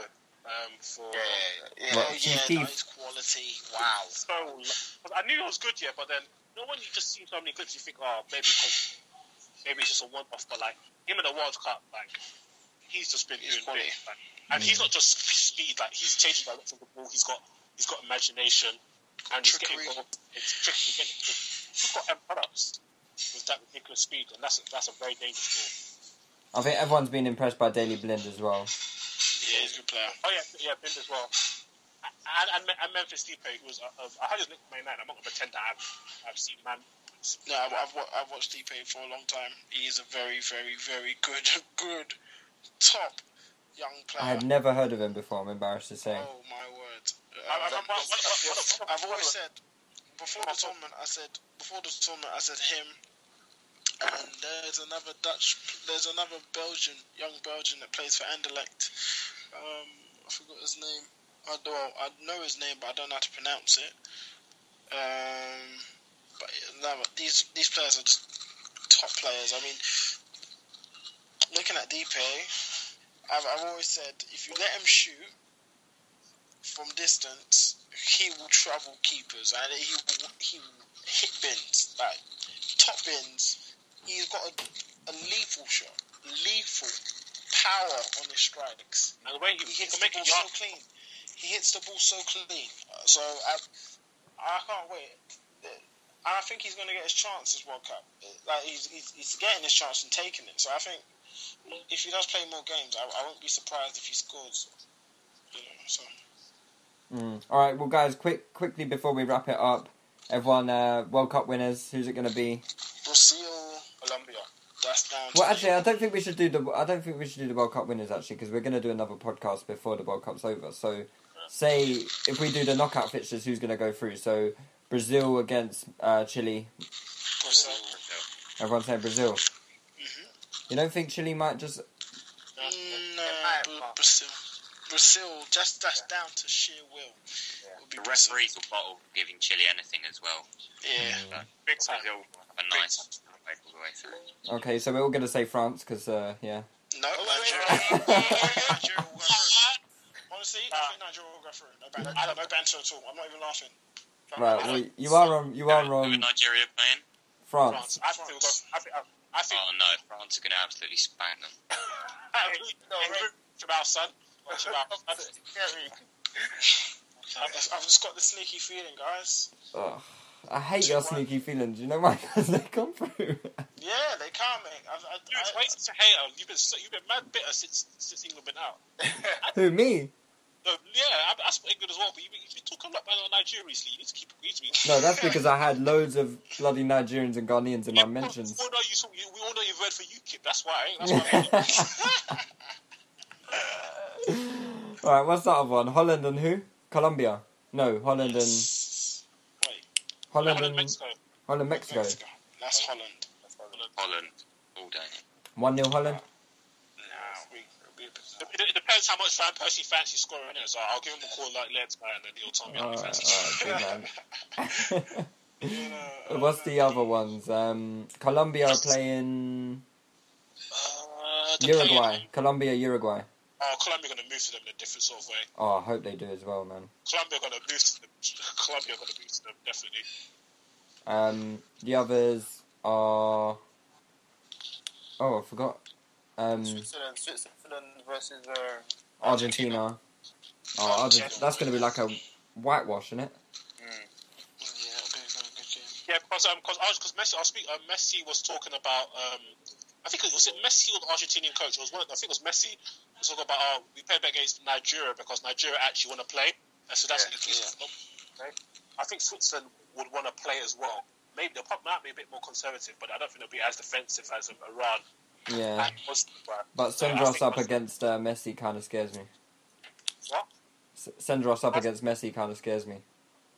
His quality. Wow. So, I knew he was good, but then, when you just see so many goods, you think, maybe it's just a one-off, but like, him in the World Cup, like, he's just been doing quality. And he's not just speed, like, he's changing direction of the ball, he's got imagination, and he's getting involved. It's tricky again. He's got M products with that ridiculous speed, and that's a very dangerous ball. I think everyone's been impressed by Daley Blind as well. Yeah, he's a good player. Oh yeah, Blind as well. And Memphis Depay, who was I had his nickname man. I'm not gonna pretend that I've seen man. No, I've watched Depay for a long time. He is a very, very, very good top young player. I had never heard of him before, I'm embarrassed to say. Oh my word! I've always said before the tournament. I said him. And there's another young Belgian that plays for Anderlecht. I forgot his name. I know his name, but I don't know how to pronounce it. But no, these players are just top players. I mean, looking at Depay, I've always said if you let him shoot from distance, he will trouble keepers and he will hit bins, like top bins. He's got a lethal shot, lethal power on his strikes. And the way he hits can the make ball it so clean. He hits the ball so clean. So I can't wait. And I think he's going to get his chance this World Cup. Like he's getting his chance and taking it. So I think if he does play more games, I won't be surprised if he scores. You know, so. All right, well, guys, quickly before we wrap it up, everyone, World Cup winners. Who's it going to be? Brazil, Colombia. That's down. Well, actually, I don't think we should do the World Cup winners actually, because we're going to do another podcast before the World Cup's over. So, say if we do the knockout fixtures, who's going to go through? So, Brazil against Chile. Brazil. Everyone's saying Brazil. Mm-hmm. You don't think Chile might just? No, Brazil. Just that's down to sheer will. The referees will bottle giving Chile anything as well. Yeah. Brazil will have a nice way all the way through. Okay, so we're all going to say France because yeah. No, Nigeria will go through. Honestly, I think Nigeria will go through. I don't know banter at all. I'm not even laughing. Right, well, you are wrong. Who are Nigeria playing? France. I think. Oh no, France are going to absolutely spank them. Jamal, son. I've just got the sneaky feeling, guys. Ugh, I hate your sneaky feelings. You know why? Because they come through. Yeah, they can't, mate. Wait to hate her. You've been mad bitter since England been out. Who, me? No, yeah, that's England as well. But you've been talking about Nigeria recently. You need to keep agreeing to me. No, that's because I had loads of bloody Nigerians and Ghanaians in my mentions. We all know you've voted for UKIP. That's why. Alright, what's that other one? Holland and who? Colombia. No, Holland and... Wait. Holland, Mexico. Holland, Mexico. That's Holland. Holland, all day. 1-0 Holland? It depends how much Van Persie fancies scoring in it. So I'll give him a call like Let's and then he'll tell me how he fancies. What's the other ones? Colombia are playing... Uruguay. Colombia, Uruguay. Oh, Colombia are going to move to them in a different sort of way. Oh, I hope they do as well, man. Colombia are going to move to them, definitely. The others are... Oh, I forgot. Switzerland versus Argentina. Oh, that's going to be like a whitewash, isn't it? Yeah, because Messi was talking about. I think it was Messi or the Argentinian coach. I think it was Messi. Was talking about we played against Nigeria because Nigeria actually want to play, and so that's okay. I think Switzerland would want to play as well. Maybe they'll might be a bit more conservative, but I don't think they'll be as defensive as Iran. Yeah, but Sendros up against Messi kind of scares me. What? Sendros up against Messi kind of scares me.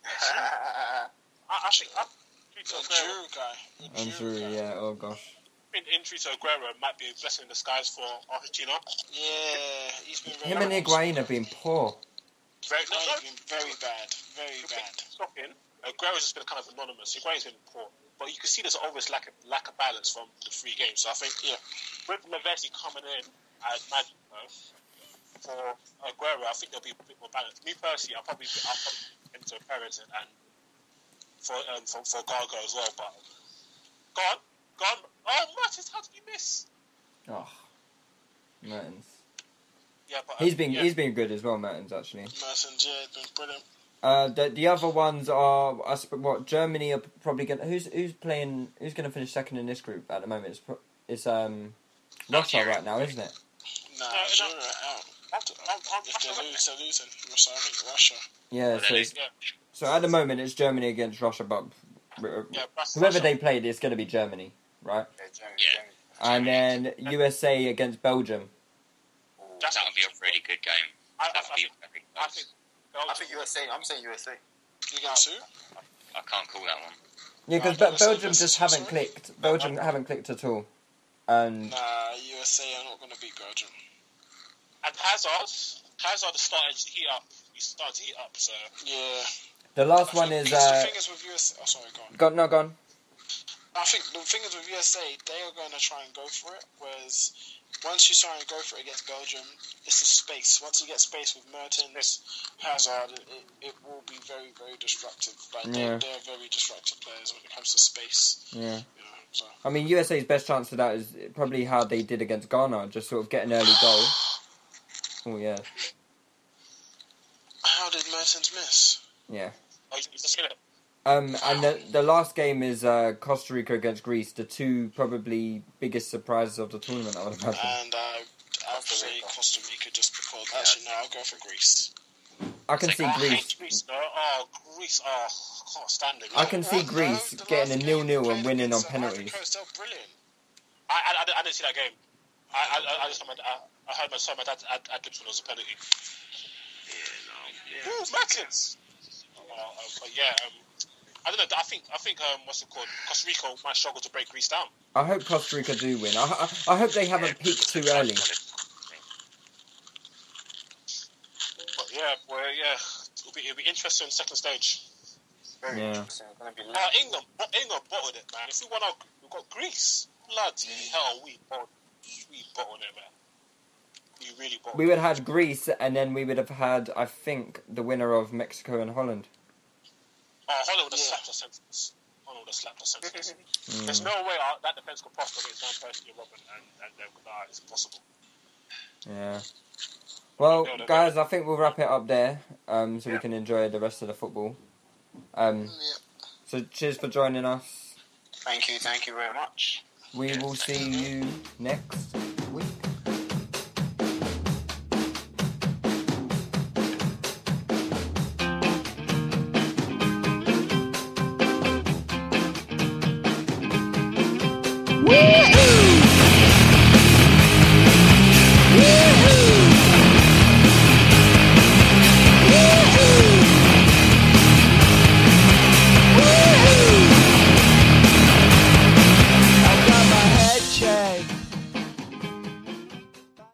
I think Giroud guy. And Giroud, yeah. Oh gosh. Injury to Aguero might be a blessing in disguise for Argentina. Yeah, he's been very Him and Higuain have been poor. Very bad. Shocking. Aguero's just been kind of anonymous. Higuain's been poor, but you can see there's an obvious lack of balance from the 3 games. So I think with Lavezzi coming in as magic for Aguero, I think there'll be a bit more balance. Me personally, I'll probably into Perez and for Gargo as well. But gone. Oh, Mertens, how did you miss? Oh, Mertens. Yeah, but he's been good as well, Mertens actually. Mertens, yeah, been brilliant. The other ones are Germany are probably going. Who's going to finish second in this group at the moment? It's Russia right now, isn't it? No, if they're losing. So I think Russia. Yeah. So at the moment it's Germany against Russia, but whoever they played, it's going to be Germany, right? Yeah. And then USA against Belgium. That would be a really good game. I think USA. I'm saying USA. You got two? I can't call that one. Yeah, because Belgium just haven't clicked. Belgium haven't clicked at all. And USA are not going to beat Belgium. And Hazard started to heat up. He started to heat up. So yeah. The last one is. The thing is with USA. Oh, sorry, go on. Go on. I think the thing is with USA, they are going to try and go for it. Whereas once you try and go for it against Belgium, it's the space. Once you get space with Mertens, Hazard, it will be very, very destructive. They're very destructive players when it comes to space. Yeah. So. I mean, USA's best chance of that is probably how they did against Ghana, just sort of get an early goal. Oh yeah. How did Mertens miss? Yeah. Oh, you just hit it. And the last game is Costa Rica against Greece, the two probably biggest surprises of the tournament, I would imagine. And I'll say Costa Rica just because. Actually, no, I'll go for Greece. I can see Greece. Greece. Oh, Greece. Oh, I can't stand it. I can see Greece getting a 0-0 and winning on penalties. They're brilliant. I didn't see that game. I just I heard my dad ad libs when it was a penalty. Yeah, no. Who's Mertens? But yeah. I don't know. I think what's it called? Costa Rica might struggle to break Greece down. I hope Costa Rica do win. I hope they haven't peaked too early. But yeah, it'll be interesting second stage. Very interesting. It's gonna be England bottled it, man. If we won out, we've got Greece. Bloody hell, we bottled it, man. We really bottled. We would have had Greece, and then we would have had, I think, the winner of Mexico and Holland. Oh, Holland would have slapped us sentence. There's no way that defence could prosper against one person, Robin, and it's impossible. Yeah. Well, guys, I think we'll wrap it up there, so we can enjoy the rest of the football. So cheers for joining us. Thank you very much. We will see you next week. Woo!